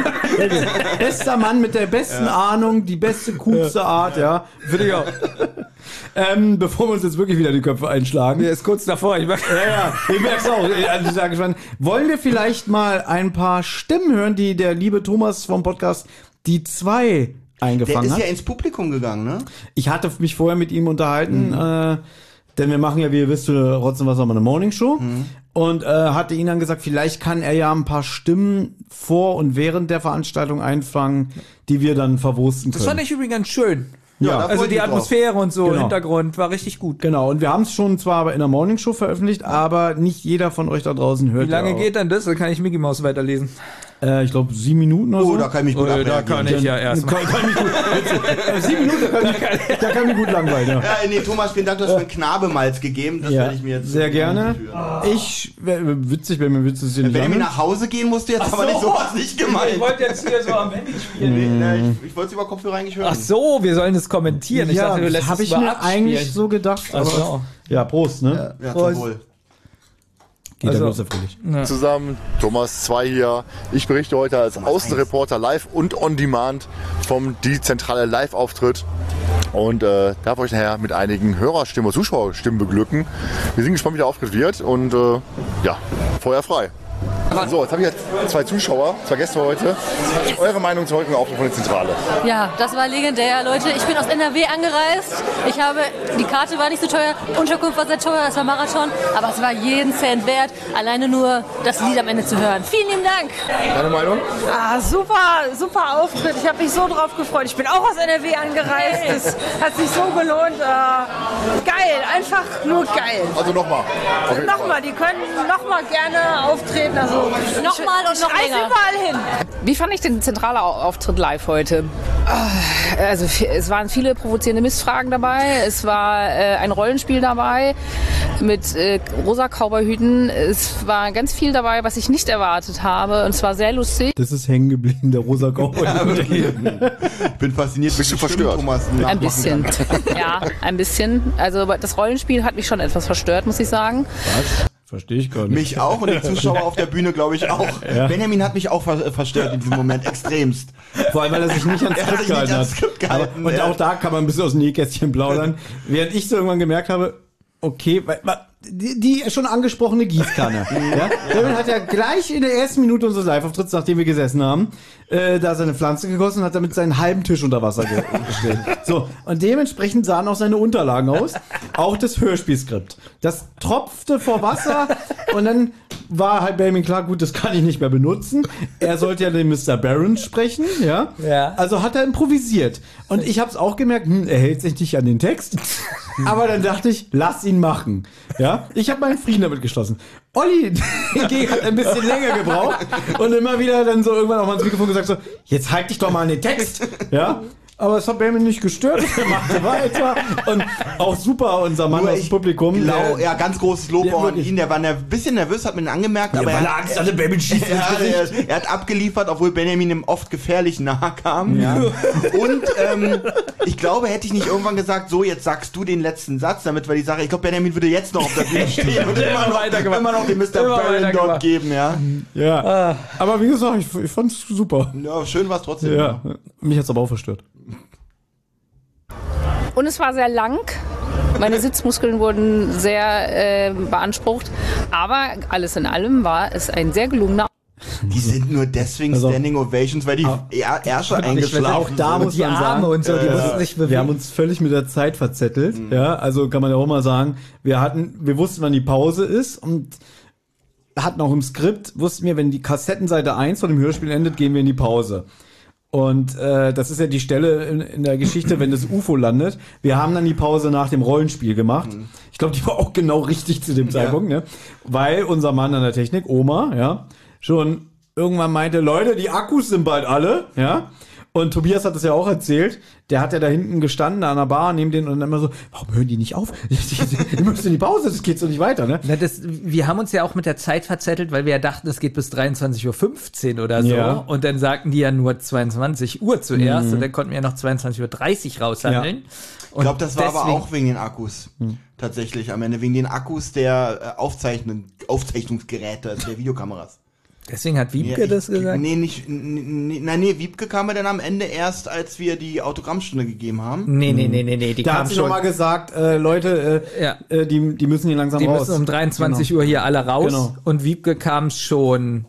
Ja. Bester Mann mit der besten Ahnung, die beste, coolste Art, ja. Finde ich auch. Ähm, bevor wir uns jetzt wirklich wieder die Köpfe einschlagen. Der ist kurz davor. Ich mag, Ja, ja, ich merk's auch. Also ich sage schon, wollen wir vielleicht mal ein paar Stimmen hören, die der liebe Thomas vom Podcast Die zwei Der eingefangen ist hat? ja ins Publikum gegangen, ne? Ich hatte mich vorher mit ihm unterhalten, äh, denn wir machen ja, wie ihr wisst, Rotzen was mal eine Morning Show. Und äh, hatte ihn dann gesagt, vielleicht kann er ja ein paar Stimmen vor und während der Veranstaltung einfangen, die wir dann verwursten können. das fand ich übrigens ganz schön. Ja, da Also freut die mich drauf. Atmosphäre und so, Genau. Hintergrund war richtig gut. Genau, und wir haben es schon zwar in der Morning Show veröffentlicht, aber nicht jeder von euch da draußen hört. Wie lange ja auch. geht denn das? Dann kann ich Mickey Mouse weiterlesen. Äh, ich glaube sieben Minuten oder Oh, so. da kann ich mich gut Oh, da abreagieren. kann ich ja erstmal. Kann, kann mich gut, äh, sieben Minuten, da kann, ich, da kann mich gut langweilen, ja. Ja, nee, Thomas, vielen Dank, du hast mir einen Knabemalz gegeben. Das Ja, werde ich mir jetzt sehr zu gerne. führen. Ich, wär- witzig, wenn mir witzig ist. Wenn ihr nach Hause gehen musst du jetzt, aber nicht sowas nicht gemeint. jetzt hier so am Handy spielen. Nee, nee, ich, ich wollte es über Kopfhörer eigentlich hören. Ach so, wir sollen das kommentieren. Ich Ja, dachte, du lässt habe es ich mal mir abspielen. eigentlich so gedacht. Ach so. Ja, Prost, ne? Ja, Prost. zum Wohl. Geht Also- ja bloß erfreulich. Zusammen, Thomas zwei hier. Ich berichte heute als Außenreporter live und on demand vom Die Zentrale Live-Auftritt und äh, darf euch nachher mit einigen Hörerstimmen und Zuschauerstimmen beglücken. Wir sind gespannt, wie der Auftritt wird und äh, ja, Feuer frei. So, jetzt habe ich jetzt zwei Zuschauer, zwei Gäste heute. Eure Meinung zum heutigen Auftritt von der Zentrale? Ja, das war legendär, Leute. Ich bin aus N R W angereist. Ich habe, die Karte war nicht so teuer, Unterkunft war sehr teuer, es war Marathon, aber es war jeden Cent wert, alleine nur das Lied am Ende zu hören. Vielen lieben Dank. Deine Meinung? Ah, super, super Auftritt. Ich habe mich so drauf gefreut. Ich bin auch aus N R W angereist. Es hat sich so gelohnt. Äh, geil, einfach nur geil. Also nochmal. Nochmal, die können nochmal gerne auftreten. Also Nochmal und noch reise länger. überall hin. Wie fand ich den zentralen Auftritt live heute? Also es waren viele provozierende Missfragen dabei. Es war äh, ein Rollenspiel dabei mit äh, rosa Cowboyhüten. Es war ganz viel dabei, was ich nicht erwartet habe. Und es war sehr lustig. Das ist hängen geblieben, der rosa Cowboy. Ich bin fasziniert. Bist du verstört? Thomas Ein bisschen. Ja, ein bisschen. Also das Rollenspiel hat mich schon etwas verstört, muss ich sagen. Was? Verstehe ich gar nicht. Mich auch und die Zuschauer auf der Bühne, glaube ich, auch. Ja. Benjamin hat mich auch ver verstört in diesem Moment, extremst. Vor allem, weil er sich nicht ans Er hat Skript sich nicht gehalten ans hat. Skript gehalten, Aber, und ja. auch da kann man ein bisschen aus dem Nähkästchen plaudern. Während ich so irgendwann gemerkt habe, okay, weil, die, die schon angesprochene Gießkanne. ja? David hat ja gleich in der ersten Minute unseres Live-Auftritts, nachdem wir gesessen haben, äh, da seine Pflanze gegossen und hat damit seinen halben Tisch unter Wasser ge gestellt. So, und dementsprechend sahen auch seine Unterlagen aus. Auch das Hörspielskript. Das tropfte vor Wasser und dann war halt Benjamin klar, gut, das kann ich nicht mehr benutzen. Er sollte ja den Mister Barron sprechen, ja. Ja. Also hat er improvisiert. Und ich habe es auch gemerkt, hm, er hält sich nicht an den Text. Aber dann dachte ich, lass ihn machen. Ja, ich habe meinen Frieden damit geschlossen. Olli hingegen hat ein bisschen länger gebraucht und immer wieder dann so irgendwann auch mal ins Mikrofon gesagt so, jetzt halt dich doch mal an den Text. Ja. Aber es hat Benjamin nicht gestört, er machte weiter und auch super unser Mann Nur aus dem ich Publikum. Glau, der- ja, ganz großes Lob Ja, auch an wirklich. ihn. Der war ein bisschen nervös, hat man ihn angemerkt, aber weil er, er Angst hatte, Benjamin schießt ins er, Gesicht. er, er hat abgeliefert, obwohl Benjamin ihm oft gefährlich nahe kam. Ja. Und ähm, ich glaube, hätte ich nicht irgendwann gesagt, so, jetzt sagst du den letzten Satz, damit wir die Sache, ich glaube, Benjamin würde jetzt noch auf der Bühne stehen und immer noch, weitergemacht. immer noch den Mister Immer Barron dort weitergemacht. geben, ja. Ja. Aber wie gesagt, ich, ich fand's super. Ja, schön war es trotzdem. Ja. Mich hat's aber auch verstört. Und es war sehr lang. Meine Sitzmuskeln wurden sehr äh, beansprucht. Aber alles in allem war es ein sehr gelungener. Die sind nur deswegen Also- Standing Ovations, weil die er Ärsche eingeschlafen Auch da sind. muss Die man Arme sagen, und so, die äh, mussten sich bewegen. wir haben uns völlig mit der Zeit verzettelt. Ja, also kann man ja auch mal sagen, wir hatten, wir wussten, wann die Pause ist und hatten auch im Skript, wussten wir, wenn die Kassettenseite eins von dem Hörspiel endet, gehen wir in die Pause. Und äh, das ist ja die Stelle in, in der Geschichte, wenn das U F O landet. Wir haben dann die Pause nach dem Rollenspiel gemacht. Ich glaube, die war auch genau richtig zu dem Zeitpunkt, ne? Weil unser Mann an der Technik, Oma, ja, schon irgendwann meinte, Leute, die Akkus sind bald alle, ja. Und Tobias hat es ja auch erzählt, der hat ja da hinten gestanden an der Bar neben denen und dann immer so, warum hören die nicht auf? Die, die, die müssen in die Pause, das geht so nicht weiter, ne? Na, das, wir haben uns ja auch mit der Zeit verzettelt, weil wir ja dachten, es geht bis dreiundzwanzig Uhr fünfzehn oder so. Ja. Und dann sagten die ja nur zweiundzwanzig Uhr zuerst und dann konnten wir ja noch zweiundzwanzig Uhr dreißig raushandeln. Ich glaube, das war aber auch wegen den Akkus. Hm. Tatsächlich am Ende. Wegen den Akkus der äh, Aufzeichnen, Aufzeichnungsgeräte, also der Videokameras. Deswegen hat Wiebke Ja, das ich- gesagt. Nee, nicht, n- n- nein, nee, Wiebke kam ja dann am Ende erst, als wir die Autogrammstunde gegeben haben. Nee, nee, nee, nee, nee, die Da kam hat sie schon. nochmal gesagt, äh, Leute, äh, Ja. äh, die, die müssen hier langsam Die raus. müssen um dreiundzwanzig Genau. Uhr hier alle raus. Genau. Und Wiebke kam schon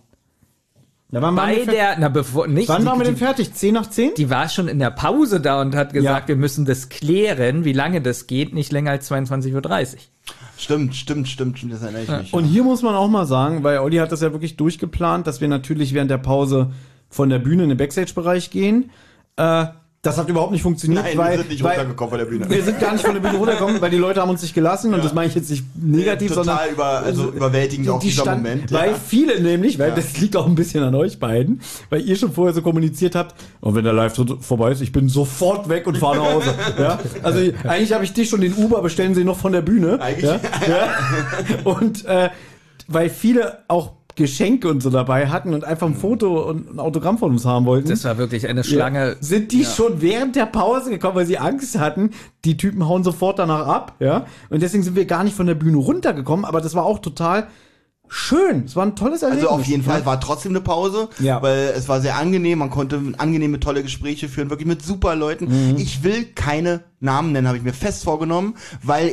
Da waren wir bei mit der, na bevor, nicht. Wann die, waren wir denn die, fertig? zehn nach zehn? die war schon in der Pause da und hat gesagt, Ja. wir müssen das klären, wie lange das geht, nicht länger als zweiundzwanzig Uhr dreißig. Stimmt, stimmt, stimmt, stimmt, das erinnere ich mich. Und hier muss man auch mal sagen, weil Olli hat das ja wirklich durchgeplant, dass wir natürlich während der Pause von der Bühne in den Backstage-Bereich gehen. Äh, das hat überhaupt nicht funktioniert, Nein, weil, wir sind nicht weil runtergekommen von der Bühne. wir sind gar nicht von der Bühne runtergekommen, weil die Leute haben uns nicht gelassen und das meine ich jetzt nicht negativ, Total sondern über, also überwältigend auch dieser stand- Moment. Weil ja. viele nämlich, weil das liegt auch ein bisschen an euch beiden, weil ihr schon vorher so kommuniziert habt, und wenn der Live vorbei ist, ich bin sofort weg und fahre nach Hause. Ja? Also eigentlich habe ich dich schon den Uber bestellen sie noch von der Bühne. Eigentlich, Ja? Ja? Und äh, weil viele auch Geschenke und so dabei hatten und einfach ein Foto und ein Autogramm von uns haben wollten. Das war wirklich eine Schlange. Ja. Sind die schon während der Pause gekommen, weil sie Angst hatten, die Typen hauen sofort danach ab, ja? Und deswegen sind wir gar nicht von der Bühne runtergekommen, aber das war auch total schön. Es war ein tolles Erlebnis. Also auf jeden Fall Ja. war trotzdem eine Pause, Ja. weil es war sehr angenehm, man konnte angenehme, tolle Gespräche führen, wirklich mit super Leuten. Mhm. Ich will keine Namen nennen, habe ich mir fest vorgenommen, weil ich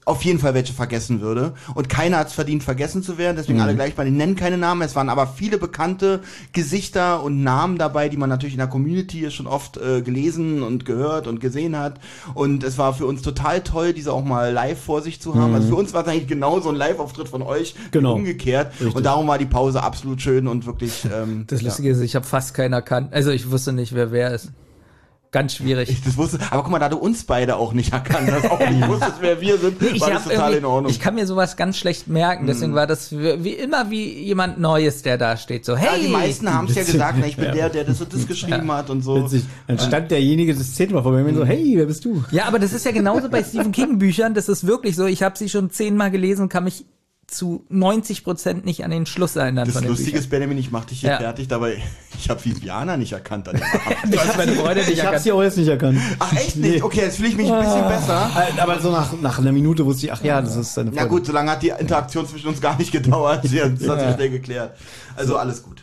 auf jeden Fall welche vergessen würde. Und keiner hat es verdient, vergessen zu werden. Deswegen Mhm. alle gleich mal, die nennen keine Namen. Es waren aber viele bekannte Gesichter und Namen dabei, die man natürlich in der Community schon oft äh, gelesen und gehört und gesehen hat. Und es war für uns total toll, diese auch mal live vor sich zu haben. Mhm. Also für uns war es eigentlich genau so ein Live-Auftritt von euch. Genau. Umgekehrt. Richtig. Und darum war die Pause absolut schön und wirklich... Ähm, Das Lustige ist, ich habe fast keinen erkannt. Also ich wusste nicht, wer wer ist. Ganz schwierig. Ich das wusste, aber guck mal, da du uns beide auch nicht erkannt hast, auch nicht wusstest, wer wir sind, Ich, war hab das total in irgendwie- Ordnung. ich kann mir sowas ganz schlecht merken, deswegen war das wie, wie immer wie jemand Neues, der da steht. So, hey! ja, die meisten haben es ja gesagt, na, ich bin der, der das und das geschrieben hat und so. Witzig. Dann stand derjenige das zehnmal vor mir und so, hey, wer bist du? Ja, aber das ist ja genauso bei Stephen King Büchern, das ist wirklich so, ich habe sie schon zehnmal gelesen und kann mich zu neunzig Prozent nicht an den Schluss erinnern Das von den Lustige Büchern. ist, Benjamin, ich mach dich hier Ja. fertig, dabei ich habe Viviana nicht erkannt an dem Abend. Du hast meine Freunde nicht Ich hab's erkannt. hier auch jetzt nicht erkannt. Ach echt nicht? Okay, jetzt fühle ich mich ein bisschen besser. Äh, Aber so nach, nach einer Minute wusste ich, ach ja, das ist deine Na Freundin. gut, so lange hat die Interaktion zwischen uns gar nicht gedauert. Sie hat das hat sich schnell geklärt. Also alles gut.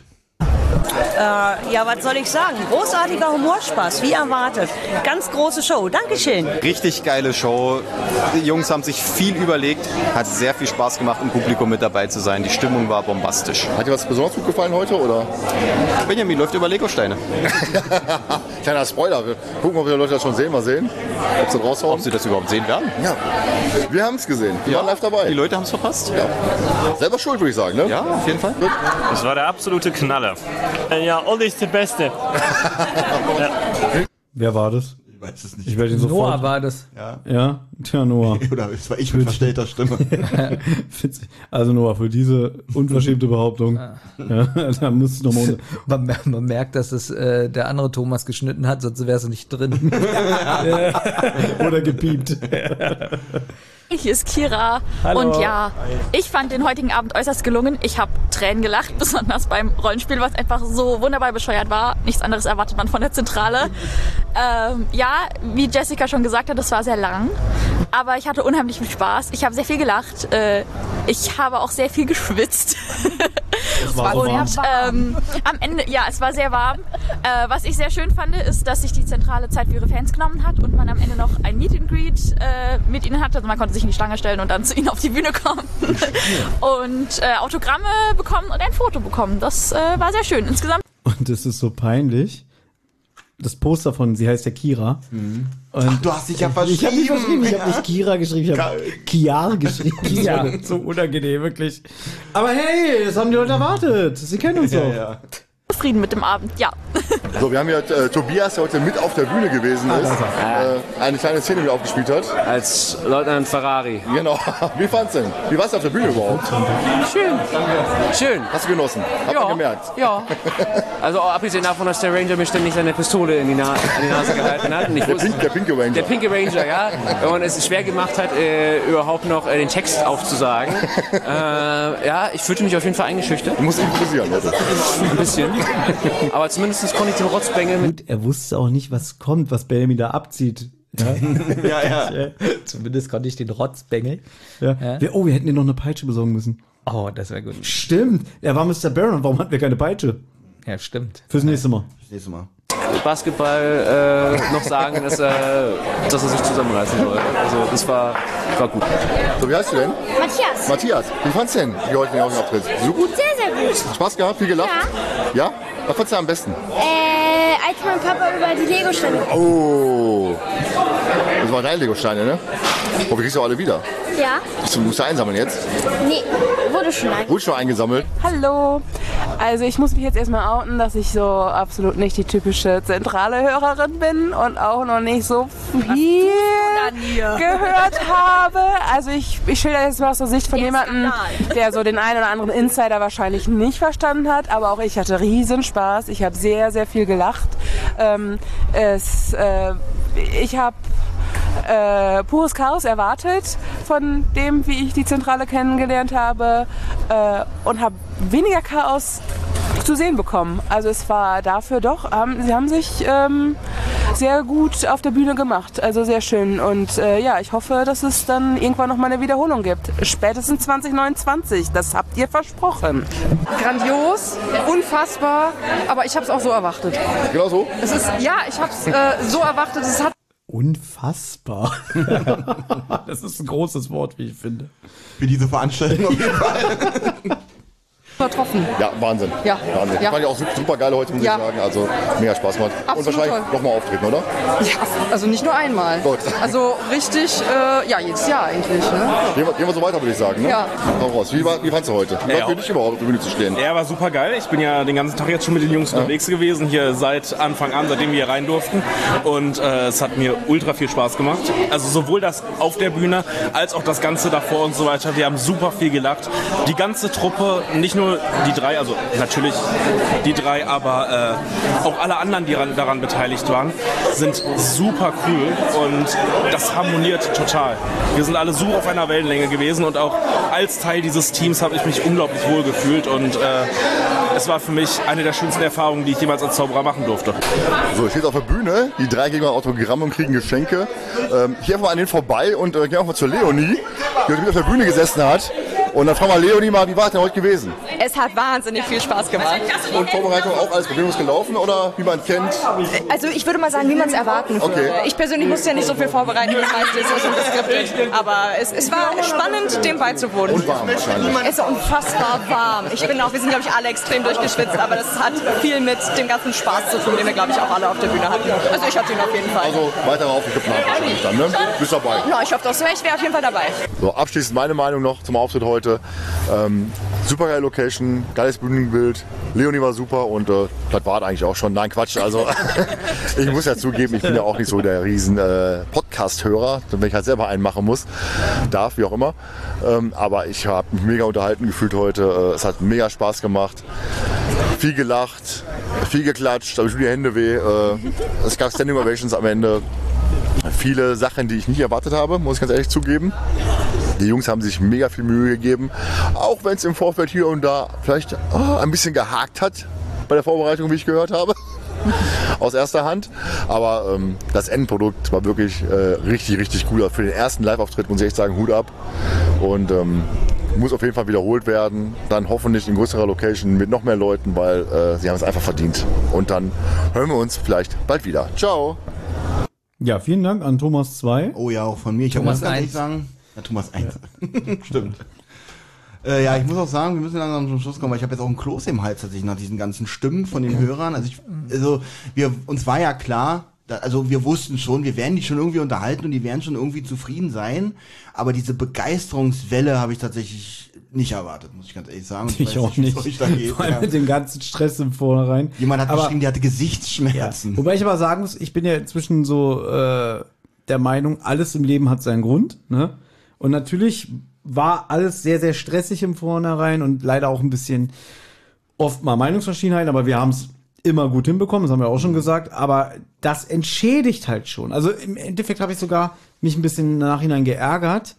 Äh, ja, was soll ich sagen? Großartiger Humorspaß, wie erwartet. Ganz große Show. Dankeschön. Richtig geile Show. Die Jungs haben sich viel überlegt. Hat sehr viel Spaß gemacht, im Publikum mit dabei zu sein. Die Stimmung war bombastisch. Hat dir was besonders gut gefallen heute, oder? Benjamin läuft über Legosteine. Kleiner Spoiler. Wir gucken, ob die Leute das schon sehen. Mal sehen, ob sie raushauen. Ob sie das überhaupt sehen werden? Ja, wir haben es gesehen. Wir waren live dabei. Die Leute haben es verpasst? Ja. Selber schuld, würde ich sagen, ne? Ja, auf jeden Fall. Das war der absolute Knaller. Ja, Olli ist der Beste. Ja. Wer war das? Ich weiß es nicht. Ich werde ihn Noah sofort. war das. Ja. Ja, tja, Noah. Oder es war ich mit verstellter Stimme. Witzig. Also Noah, für diese unverschämte Behauptung, ja, da musst du nochmal... Man, mer- man merkt, dass es äh, der andere Thomas geschnitten hat, sonst wärst du nicht drin. Oder gepiept. Hier ist Kira. Hallo. Und ja, ich fand den heutigen Abend äußerst gelungen. Ich habe Tränen gelacht, besonders beim Rollenspiel, was einfach so wunderbar bescheuert war. Nichts anderes erwartet man von der Zentrale. Ähm, ja, wie Jessica schon gesagt hat, es war sehr lang. Aber ich hatte unheimlich viel Spaß. Ich habe sehr viel gelacht. Äh, ich habe auch sehr viel geschwitzt. Es war so Und warm. ähm, am Ende, ja, es war sehr warm. Äh, was ich sehr schön fand, ist, dass sich die Zentrale Zeit für ihre Fans genommen hat und man am Ende noch ein Meet and Greet äh, mit ihnen hatte. Also man konnte sich in die Stange stellen und dann zu ihnen auf die Bühne kommen und äh, Autogramme bekommen und ein Foto bekommen. Das äh, war sehr schön. Insgesamt. Und es ist so peinlich. Das Poster von, sie heißt ja Kira. Und Ach, du hast dich ja verschrieben. Ich habe mich verschrieben. Ich Ja. habe nicht Kira geschrieben, ich habe Kiar geschrieben. Kia. So unangenehm, wirklich. Aber hey, das haben die Leute erwartet. Sie kennen uns Ja, doch. ja. Zufrieden mit dem Abend, ja. So, wir haben hier äh, Tobias, der heute mit auf der Bühne gewesen ist, äh, eine kleine Szene mit aufgespielt hat. Als Leutnant Ferrari. Genau. Wie fand's denn? Wie war's auf der Bühne überhaupt? Schön. Schön. Hast du genossen? Hab man gemerkt. Ja. Also auch abgesehen davon, dass der Ranger mir ständig seine Pistole in die, Na in die Nase gehalten hat. Und ich Der, wusste, Pink, der pinke Ranger. der pinke Ranger, ja. Und es schwer gemacht hat, äh, überhaupt noch äh, den Text aufzusagen. äh, ja, ich fühlte mich auf jeden Fall eingeschüchtert. Du musst improvisieren, Leute. Ein bisschen. Aber zumindest konnte ich den Rotzbengel mit. Gut, er wusste auch nicht, was kommt, was Benjamin da abzieht. Ja, Ja, ja. Zumindest konnte ich den Rotzbengel. ja. Ja. Wir, oh, wir hätten dir noch eine Peitsche besorgen müssen. Oh, das wäre gut. Stimmt. Er war Mister Baron. Warum hatten wir keine Peitsche? Ja, stimmt. Fürs nächste Mal. Das nächste Mal. Basketball äh, noch sagen, dass, äh, dass er sich zusammenreißen soll. Also das war, war gut. So, wie heißt du denn? Matthias. Matthias. Wie fandst du denn, wie heute den Auftritt? So gut? Sehr, sehr gut. Spaß gehabt? Viel gelacht? Ja. Was fandst du am besten? Äh, als mein Papa über die Lego-Steine. Oh. Das waren deine Lego-Steine, ne? Oh, wir kriegst du alle wieder. Ja? Du musst du einsammeln jetzt. Nee, wurde schon ein. Wurde schon eingesammelt. Hallo. Also ich muss mich jetzt erstmal outen, dass ich so absolut nicht die typische zentrale Hörerin bin und auch noch nicht so viel gehört habe. Also ich, ich schilder jetzt mal aus der Sicht von jemandem, der so den einen oder anderen Insider wahrscheinlich nicht verstanden hat. Aber auch ich hatte riesen Spaß. Ich habe sehr, sehr viel gelacht. Ähm, es, äh, ich habe Äh, pures Chaos erwartet von dem, wie ich die Zentrale kennengelernt habe äh, und habe weniger Chaos zu sehen bekommen. Also es war dafür doch, haben, sie haben sich ähm, sehr gut auf der Bühne gemacht, also sehr schön und äh, ja, ich hoffe, dass es dann irgendwann noch mal eine Wiederholung gibt. Spätestens zwanzig neunundzwanzig, das habt ihr versprochen. Grandios, unfassbar, aber ich habe es auch so erwartet. Genau so? Es ist, ja, ich habe es äh, so erwartet, es hat Unfassbar. Das ist ein großes Wort, wie ich finde. Für diese Veranstaltung auf jeden Fall. Übertroffen. Ja, Wahnsinn. Ja. Wahnsinn. Ja. Fand ich auch super, super geil heute, muss Ja. ich sagen. Also mega Spaß gemacht. Absolut Und wahrscheinlich toll. nochmal auftreten, oder? Ja, also nicht nur einmal. Gut. Also richtig, äh, ja, jedes Jahr eigentlich. Ne? Gehen wir, gehen wir so weiter, würde ich sagen. Ne? Ja. Hau raus. Wie, war, wie fandst du heute? Wie war Ja. für dich überhaupt auf der Bühne zu stehen? Er war super geil. Ich bin ja den ganzen Tag jetzt schon mit den Jungs unterwegs gewesen, hier seit Anfang an, seitdem wir hier rein durften. Und äh, es hat mir ultra viel Spaß gemacht. Also sowohl das auf der Bühne als auch das Ganze davor und so weiter. Wir haben super viel gelacht. Die ganze Truppe, nicht nur die drei, also natürlich die drei, aber äh, auch alle anderen, die daran, daran beteiligt waren, sind super cool und das harmoniert total. Wir sind alle super auf einer Wellenlänge gewesen und auch als Teil dieses Teams habe ich mich unglaublich wohl gefühlt und äh, es war für mich eine der schönsten Erfahrungen, die ich jemals als Zauberer machen durfte. So, ich stehe auf der Bühne, die drei geben ein Autogramm und kriegen Geschenke. Ähm, ich gehe einfach mal an denen vorbei und äh, gehe auch mal zur Leonie, die heute mit auf der Bühne gesessen hat. Und dann fragen wir Leonie mal, wie war es denn heute gewesen? Es hat wahnsinnig viel Spaß gemacht. Und Vorbereitung auch alles problemlos gelaufen oder wie man kennt? Also ich würde mal sagen, wie man es erwarten würde. Okay. Ich persönlich musste ja nicht so viel vorbereiten, das meiste ist ja schon geskriptet. Aber es, es war spannend, dem beizuwohnen. Und warm wahrscheinlich. Es war unfassbar warm. Ich bin auch, wir sind glaube ich alle extrem durchgeschwitzt, aber das hat viel mit dem ganzen Spaß zu tun, den wir glaube ich auch alle auf der Bühne hatten. Also ich hatte ihn auf jeden Fall. Also weiter aufgekippt wahrscheinlich dann, ne? Bist dabei. Ja, ich hoffe doch so, ich wäre auf jeden Fall dabei. So, abschließend meine Meinung noch zum Auftritt heute. Ähm, super geile Location, geiles Bühnenbild. Leonie war super und äh, das war eigentlich auch schon. Nein, Quatsch. Also ich muss ja zugeben, ich bin ja auch nicht so der riesen äh, Podcast-Hörer, wenn ich halt selber einen machen muss. Darf, wie auch immer. Ähm, aber ich habe mich mega unterhalten gefühlt heute. Äh, es hat mega Spaß gemacht. Viel gelacht, viel geklatscht, da habe ich mir die Hände weh. Äh, es gab Standing Ovations am Ende. Viele Sachen, die ich nicht erwartet habe, muss ich ganz ehrlich zugeben. Die Jungs haben sich mega viel Mühe gegeben, auch wenn es im Vorfeld hier und da vielleicht oh, ein bisschen gehakt hat bei der Vorbereitung, wie ich gehört habe, aus erster Hand. Aber ähm, das Endprodukt war wirklich äh, richtig, richtig cool. Für den ersten Live-Auftritt muss ich echt sagen, Hut ab. Und ähm, muss auf jeden Fall wiederholt werden. Dann hoffentlich in größerer Location mit noch mehr Leuten, weil äh, sie haben es einfach verdient. Und dann hören wir uns vielleicht bald wieder. Ciao! Ja, vielen Dank an Thomas zwei. Oh ja, auch von mir. Ich Thomas muss ganz ehrlich eins. sagen, ja, Thomas eins. Stimmt. Äh, ja, ich muss auch sagen, wir müssen langsam zum Schluss kommen, weil ich habe jetzt auch einen Kloß im Hals tatsächlich nach diesen ganzen Stimmen von den Hörern. Also, ich, also wir, uns war ja klar, da, also wir wussten schon, wir werden die schon irgendwie unterhalten und die werden schon irgendwie zufrieden sein. Aber diese Begeisterungswelle habe ich tatsächlich nicht erwartet, muss ich ganz ehrlich sagen. Und Ich weiß auch wie nicht. es euch da geht, Vor allem ja. mit dem ganzen Stress im Vornherein. Jemand hat Aber- geschrieben, der hatte Gesichtsschmerzen. Wobei ich aber sagen muss, ich bin ja inzwischen so äh, der Meinung, alles im Leben hat seinen Grund. Ne? Und natürlich war alles sehr, sehr stressig im Vornherein und leider auch ein bisschen oft mal Meinungsverschiedenheit, aber wir haben es immer gut hinbekommen, das haben wir auch schon gesagt, aber das entschädigt halt schon. Also im Endeffekt habe ich sogar mich ein bisschen im Nachhinein geärgert,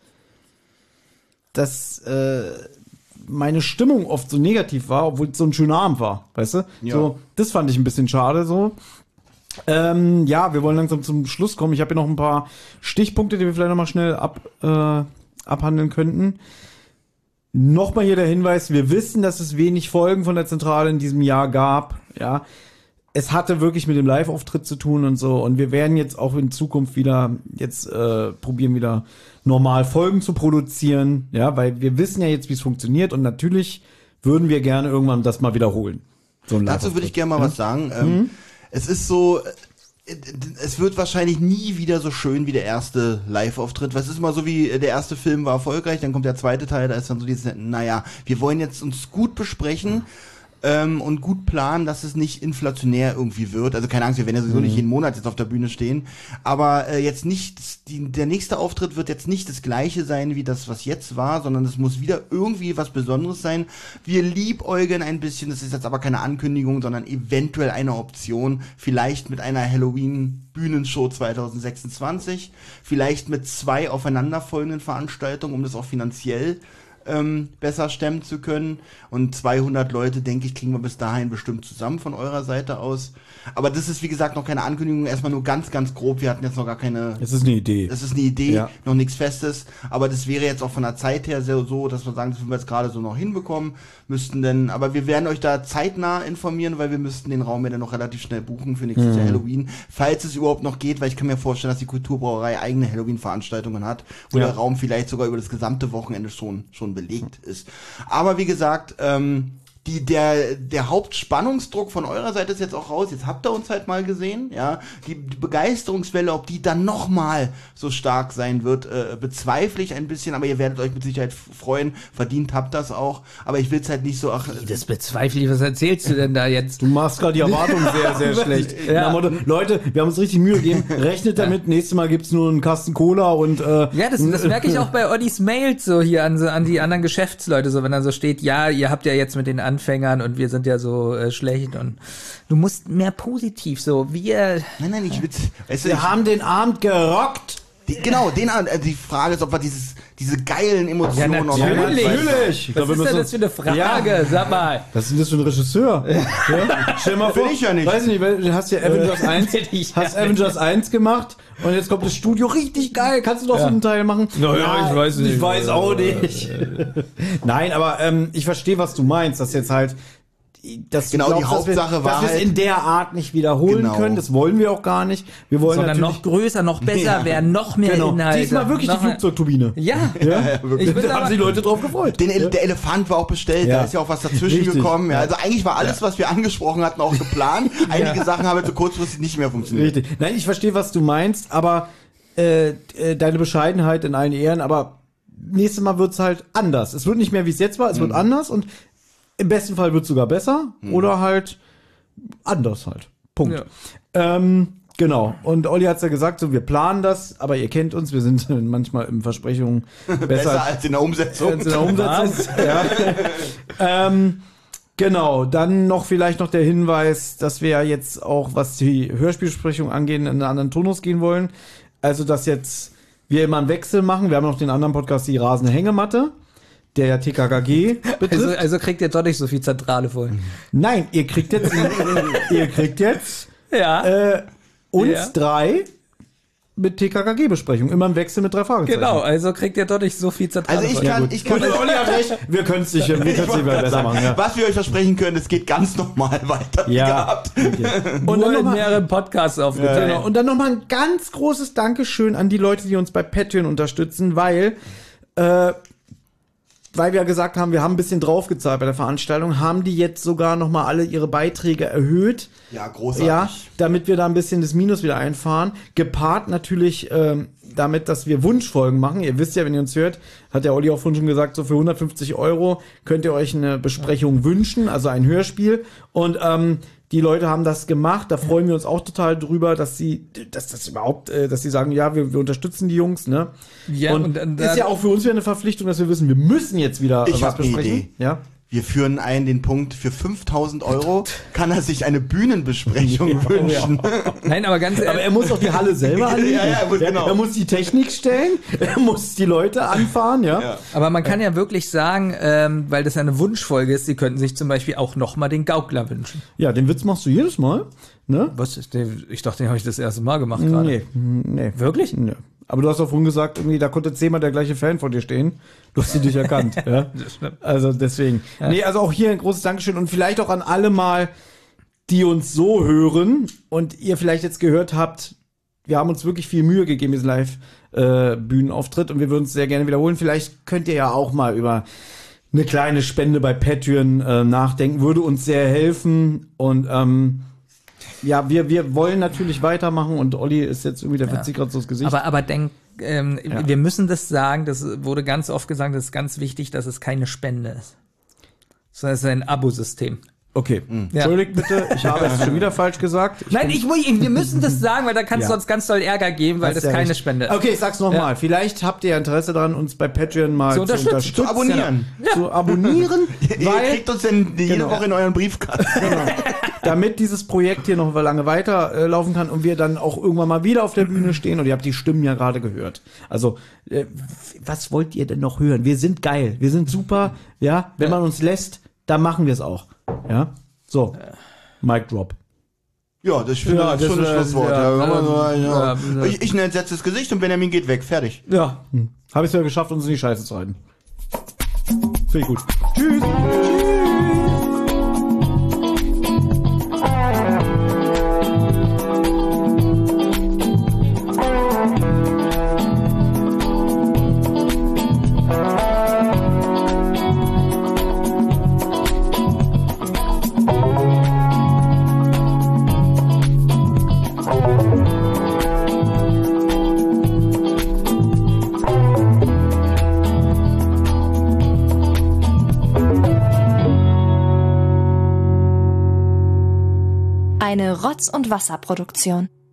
dass äh, meine Stimmung oft so negativ war, obwohl es so ein schöner Abend war, weißt du? Ja. So, das fand ich ein bisschen schade so. Ähm, ja, wir wollen langsam zum Schluss kommen. Ich habe hier noch ein paar Stichpunkte, die wir vielleicht nochmal schnell ab, äh, abhandeln könnten. Nochmal hier der Hinweis, wir wissen, dass es wenig Folgen von der Zentrale in diesem Jahr gab. Ja, es hatte wirklich mit dem Live-Auftritt zu tun und so. Und wir werden jetzt auch in Zukunft wieder jetzt äh, probieren, wieder normal Folgen zu produzieren. Ja, weil wir wissen ja jetzt, wie es funktioniert. Und natürlich würden wir gerne irgendwann das mal wiederholen. So ein Dazu würde ich gerne mal ja? was sagen. Ähm, Mhm. Es ist so, äh, es wird wahrscheinlich nie wieder so schön wie der erste Live-Auftritt. Was ist mal so wie, äh, der erste Film war erfolgreich, dann kommt der zweite Teil, da ist dann so dieses, naja, wir wollen jetzt uns gut besprechen ähm, und gut planen, dass es nicht inflationär irgendwie wird. Also keine Angst, wir werden ja sowieso Mhm. nicht jeden Monat jetzt auf der Bühne stehen. Aber äh, jetzt nicht, die, der nächste Auftritt wird jetzt nicht das gleiche sein wie das, was jetzt war, sondern es muss wieder irgendwie was Besonderes sein. Wir liebäugeln ein bisschen, das ist jetzt aber keine Ankündigung, sondern eventuell eine Option, vielleicht mit einer Halloween-Bühnenshow zwanzig sechsundzwanzig, vielleicht mit zwei aufeinanderfolgenden Veranstaltungen, um das auch finanziell ähm, besser stemmen zu können. Und zweihundert Leute, denke ich, kriegen wir bis dahin bestimmt zusammen von eurer Seite aus. Aber das ist, wie gesagt, noch keine Ankündigung, erstmal nur ganz, ganz grob. Wir hatten jetzt noch gar keine... Es ist eine Idee. Es ist eine Idee, Ja. noch nichts Festes. Aber das wäre jetzt auch von der Zeit her so, so dass wir sagen, das würden wir jetzt gerade so noch hinbekommen. Müssten denn, aber wir werden euch da zeitnah informieren, weil wir müssten den Raum ja dann noch relativ schnell buchen für nächstes Mhm. Jahr Halloween. Falls es überhaupt noch geht, weil ich kann mir vorstellen, dass die Kulturbrauerei eigene Halloween-Veranstaltungen hat, wo Ja. der Raum vielleicht sogar über das gesamte Wochenende schon, schon belegt ist. Aber wie gesagt, ähm, die, der, der Hauptspannungsdruck von eurer Seite ist jetzt auch raus. Jetzt habt ihr uns halt mal gesehen, ja. Die, die Begeisterungswelle, ob die dann nochmal so stark sein wird, äh, bezweifle ich ein bisschen, aber ihr werdet euch mit Sicherheit freuen. Verdient habt das auch. Aber ich will's halt nicht so, ach. Das bezweifle ich. Was erzählst du denn da jetzt? Du machst gerade die Erwartungen sehr, sehr schlecht. Ja. Nach dem Motto, Leute, wir haben uns richtig Mühe gegeben. Rechnet damit, nächstes Mal gibt's nur einen Kasten Cola und, äh, Ja, das, das merke ich auch bei Ollis Mails so hier an, so an die anderen Geschäftsleute, so wenn da so steht, ja, ihr habt ja jetzt mit den Anfängern und wir sind ja so äh, schlecht und du musst mehr positiv so, wir... Nein, nein, ich will, weißt du, Wir ich, haben den Abend gerockt. die, genau, den, äh, die Frage ist, ob wir dieses, diese geilen Emotionen Ja, noch natürlich. haben. Natürlich. Ich Was glaub, wir ist denn müssen- das für eine Frage? Ja. Sag mal. Was ist denn das für ein Regisseur? Ja? Stell mal Bin vor, ich ja nicht. weiß ich nicht, weil du hast ja Avengers eins, bin ich hast ja Avengers eins gemacht und jetzt kommt das Studio richtig geil. Kannst du doch so einen Teil machen? Naja, ich weiß nicht. Ich weiß auch nicht. Nein, aber ähm, ich verstehe, was du meinst, dass jetzt halt dass du Genau, die glaubst, dass wir- Hauptsache war dass wir es halt- in der Art nicht wiederholen Genau. können. Das wollen wir auch gar nicht. Wir wollen Sondern natürlich noch größer, noch besser Ja. werden, noch mehr genau. Inhalte. Diesmal wirklich die noch mehr- Flugzeugturbine. Ja. Ja, wirklich. Ich bin da haben aber- sich die Leute drauf gefreut. Den Ele der Elefant war auch bestellt, Ja. da ist ja auch was dazwischen Richtig. gekommen. Ja. Also eigentlich war alles, was wir angesprochen hatten, auch geplant. Einige Sachen haben jetzt so kurzfristig nicht mehr funktioniert. Richtig. Nein, ich verstehe, was du meinst, aber äh, äh, deine Bescheidenheit in allen Ehren, aber nächstes Mal wird's halt anders. Es wird nicht mehr, wie es jetzt war, es wird anders und im besten Fall wird's sogar besser oder halt anders halt. Punkt. Ja. Ähm, genau. Und Olli hat's ja gesagt, so wir planen das, aber ihr kennt uns, wir sind manchmal in Versprechungen besser, Besser als in der Umsetzung. als in der Umsetzung. ja. ähm, Genau, dann noch vielleicht noch der Hinweis, dass wir ja jetzt auch, was die Hörspielsprechung angeht, in einen anderen Tonus gehen wollen. Also, dass jetzt wir immer einen Wechsel machen. Wir haben noch den anderen Podcast, die rasende Hängematte, der ja T K K G betrifft. Also, also kriegt ihr doch nicht so viel zentrale Folgen. Nein, ihr kriegt jetzt, ihr kriegt jetzt Ja. äh, uns Ja. drei mit T K K G-Besprechung. Immer ein Wechsel mit drei Fragezeichen. Genau, also kriegt ihr doch nicht so viel zentrale Also ich Folgen. kann, ich kann, Gut, Olli hat recht. Wir können es nicht, wir Ich können es wollte nicht gerade besser sagen, machen. Ja. was wir euch versprechen können, es geht ganz normal weiter. wie Ja. gehabt. Und Nur dann in noch mal, mehreren Podcasts aufgeteilt. genau. Und dann noch mal ein ganz großes Dankeschön an die Leute, die uns bei Patreon unterstützen, weil äh, weil wir ja gesagt haben, wir haben ein bisschen draufgezahlt bei der Veranstaltung, haben die jetzt sogar noch mal alle ihre Beiträge erhöht. Ja, großartig. Ja, damit wir da ein bisschen das Minus wieder einfahren. Gepaart natürlich ähm, damit, dass wir Wunschfolgen machen. Ihr wisst ja, wenn ihr uns hört, hat der Olli auch vorhin schon gesagt, so für hundertfünfzig Euro könnt ihr euch eine Besprechung wünschen, also ein Hörspiel. Und ähm, die Leute haben das gemacht. Da freuen wir uns auch total drüber, dass sie, dass das überhaupt, äh, dass sie sagen, ja, wir, wir unterstützen die Jungs, ne? Ja, und, und dann- ist ja auch für uns wieder eine Verpflichtung, dass wir wissen, wir müssen jetzt wieder Ich äh, was hab eine besprechen. Idee. Ja. Wir führen ein den Punkt, für fünftausend Euro kann er sich eine Bühnenbesprechung wünschen. Nein, aber ganz Aber er muss auch die Halle selber anlegen. Ja, ja, er muss- genau. Er muss die Technik stellen, er muss die Leute anfahren, ja. Ja. Aber man kann ja wirklich sagen, ähm, weil das ja eine Wunschfolge ist, sie könnten sich zum Beispiel auch nochmal den Gaukler wünschen. Ja, den Witz machst du jedes Mal, ne? Was ist der? Ich dachte, den habe ich das erste Mal gemacht gerade. Nee, nee. Wirklich? Nee. Aber du hast doch vorhin gesagt, irgendwie, da konnte zehnmal der gleiche Fan vor dir stehen. Du hast ihn dich erkannt, ja. Also deswegen. Ja. Nee, also auch hier ein großes Dankeschön und vielleicht auch an alle mal, die uns so hören und ihr vielleicht jetzt gehört habt, wir haben uns wirklich viel Mühe gegeben, diesen Live-Bühnenauftritt und wir würden es sehr gerne wiederholen. Vielleicht könnt ihr ja auch mal über eine kleine Spende bei Patreon äh, nachdenken, würde uns sehr helfen und ähm, ja, wir, wir wollen natürlich weitermachen und Olli ist jetzt irgendwie, der verzieht gerade so das Gesicht. Aber, aber denk, ähm, Ja. wir müssen das sagen, das wurde ganz oft gesagt, das ist ganz wichtig, dass es keine Spende ist. Sondern es ist ein Abosystem. Okay, entschuldigt bitte, ich habe es schon wieder falsch gesagt. Ich Nein, bin- ich, muss- wir müssen das sagen, weil da kann es Ja. sonst ganz doll Ärger geben, weil Hast das ja keine recht. Spende ist. Okay, ich sag's nochmal. Ja. Vielleicht habt ihr Interesse daran, uns bei Patreon mal Zu zu unterstützen. unterstützen. Zu abonnieren. Ja. Zu abonnieren, Ihr weil, kriegt uns denn jede Genau. Woche in euren Briefkasten. damit dieses Projekt hier noch lange weiter äh, laufen kann und wir dann auch irgendwann mal wieder auf der Bühne stehen. Und ihr habt die Stimmen ja gerade gehört. Also, äh, was wollt ihr denn noch hören? Wir sind geil, wir sind super. Ja, wenn man uns lässt, dann machen wir es auch. Ja, so, Mic Drop. Ja, das finde Ja, ich das schon ein wär- Schlusswort. ja, Ja, kann man so sagen, ja. ja, ja. Ich, ich ein entsetztes Gesicht und Benjamin geht weg. Fertig. Ja, hm. habe ich es ja geschafft, uns in die Scheiße zu reiten. Finde ich gut. Tschüss. Eine Rotz- und Wasserproduktion.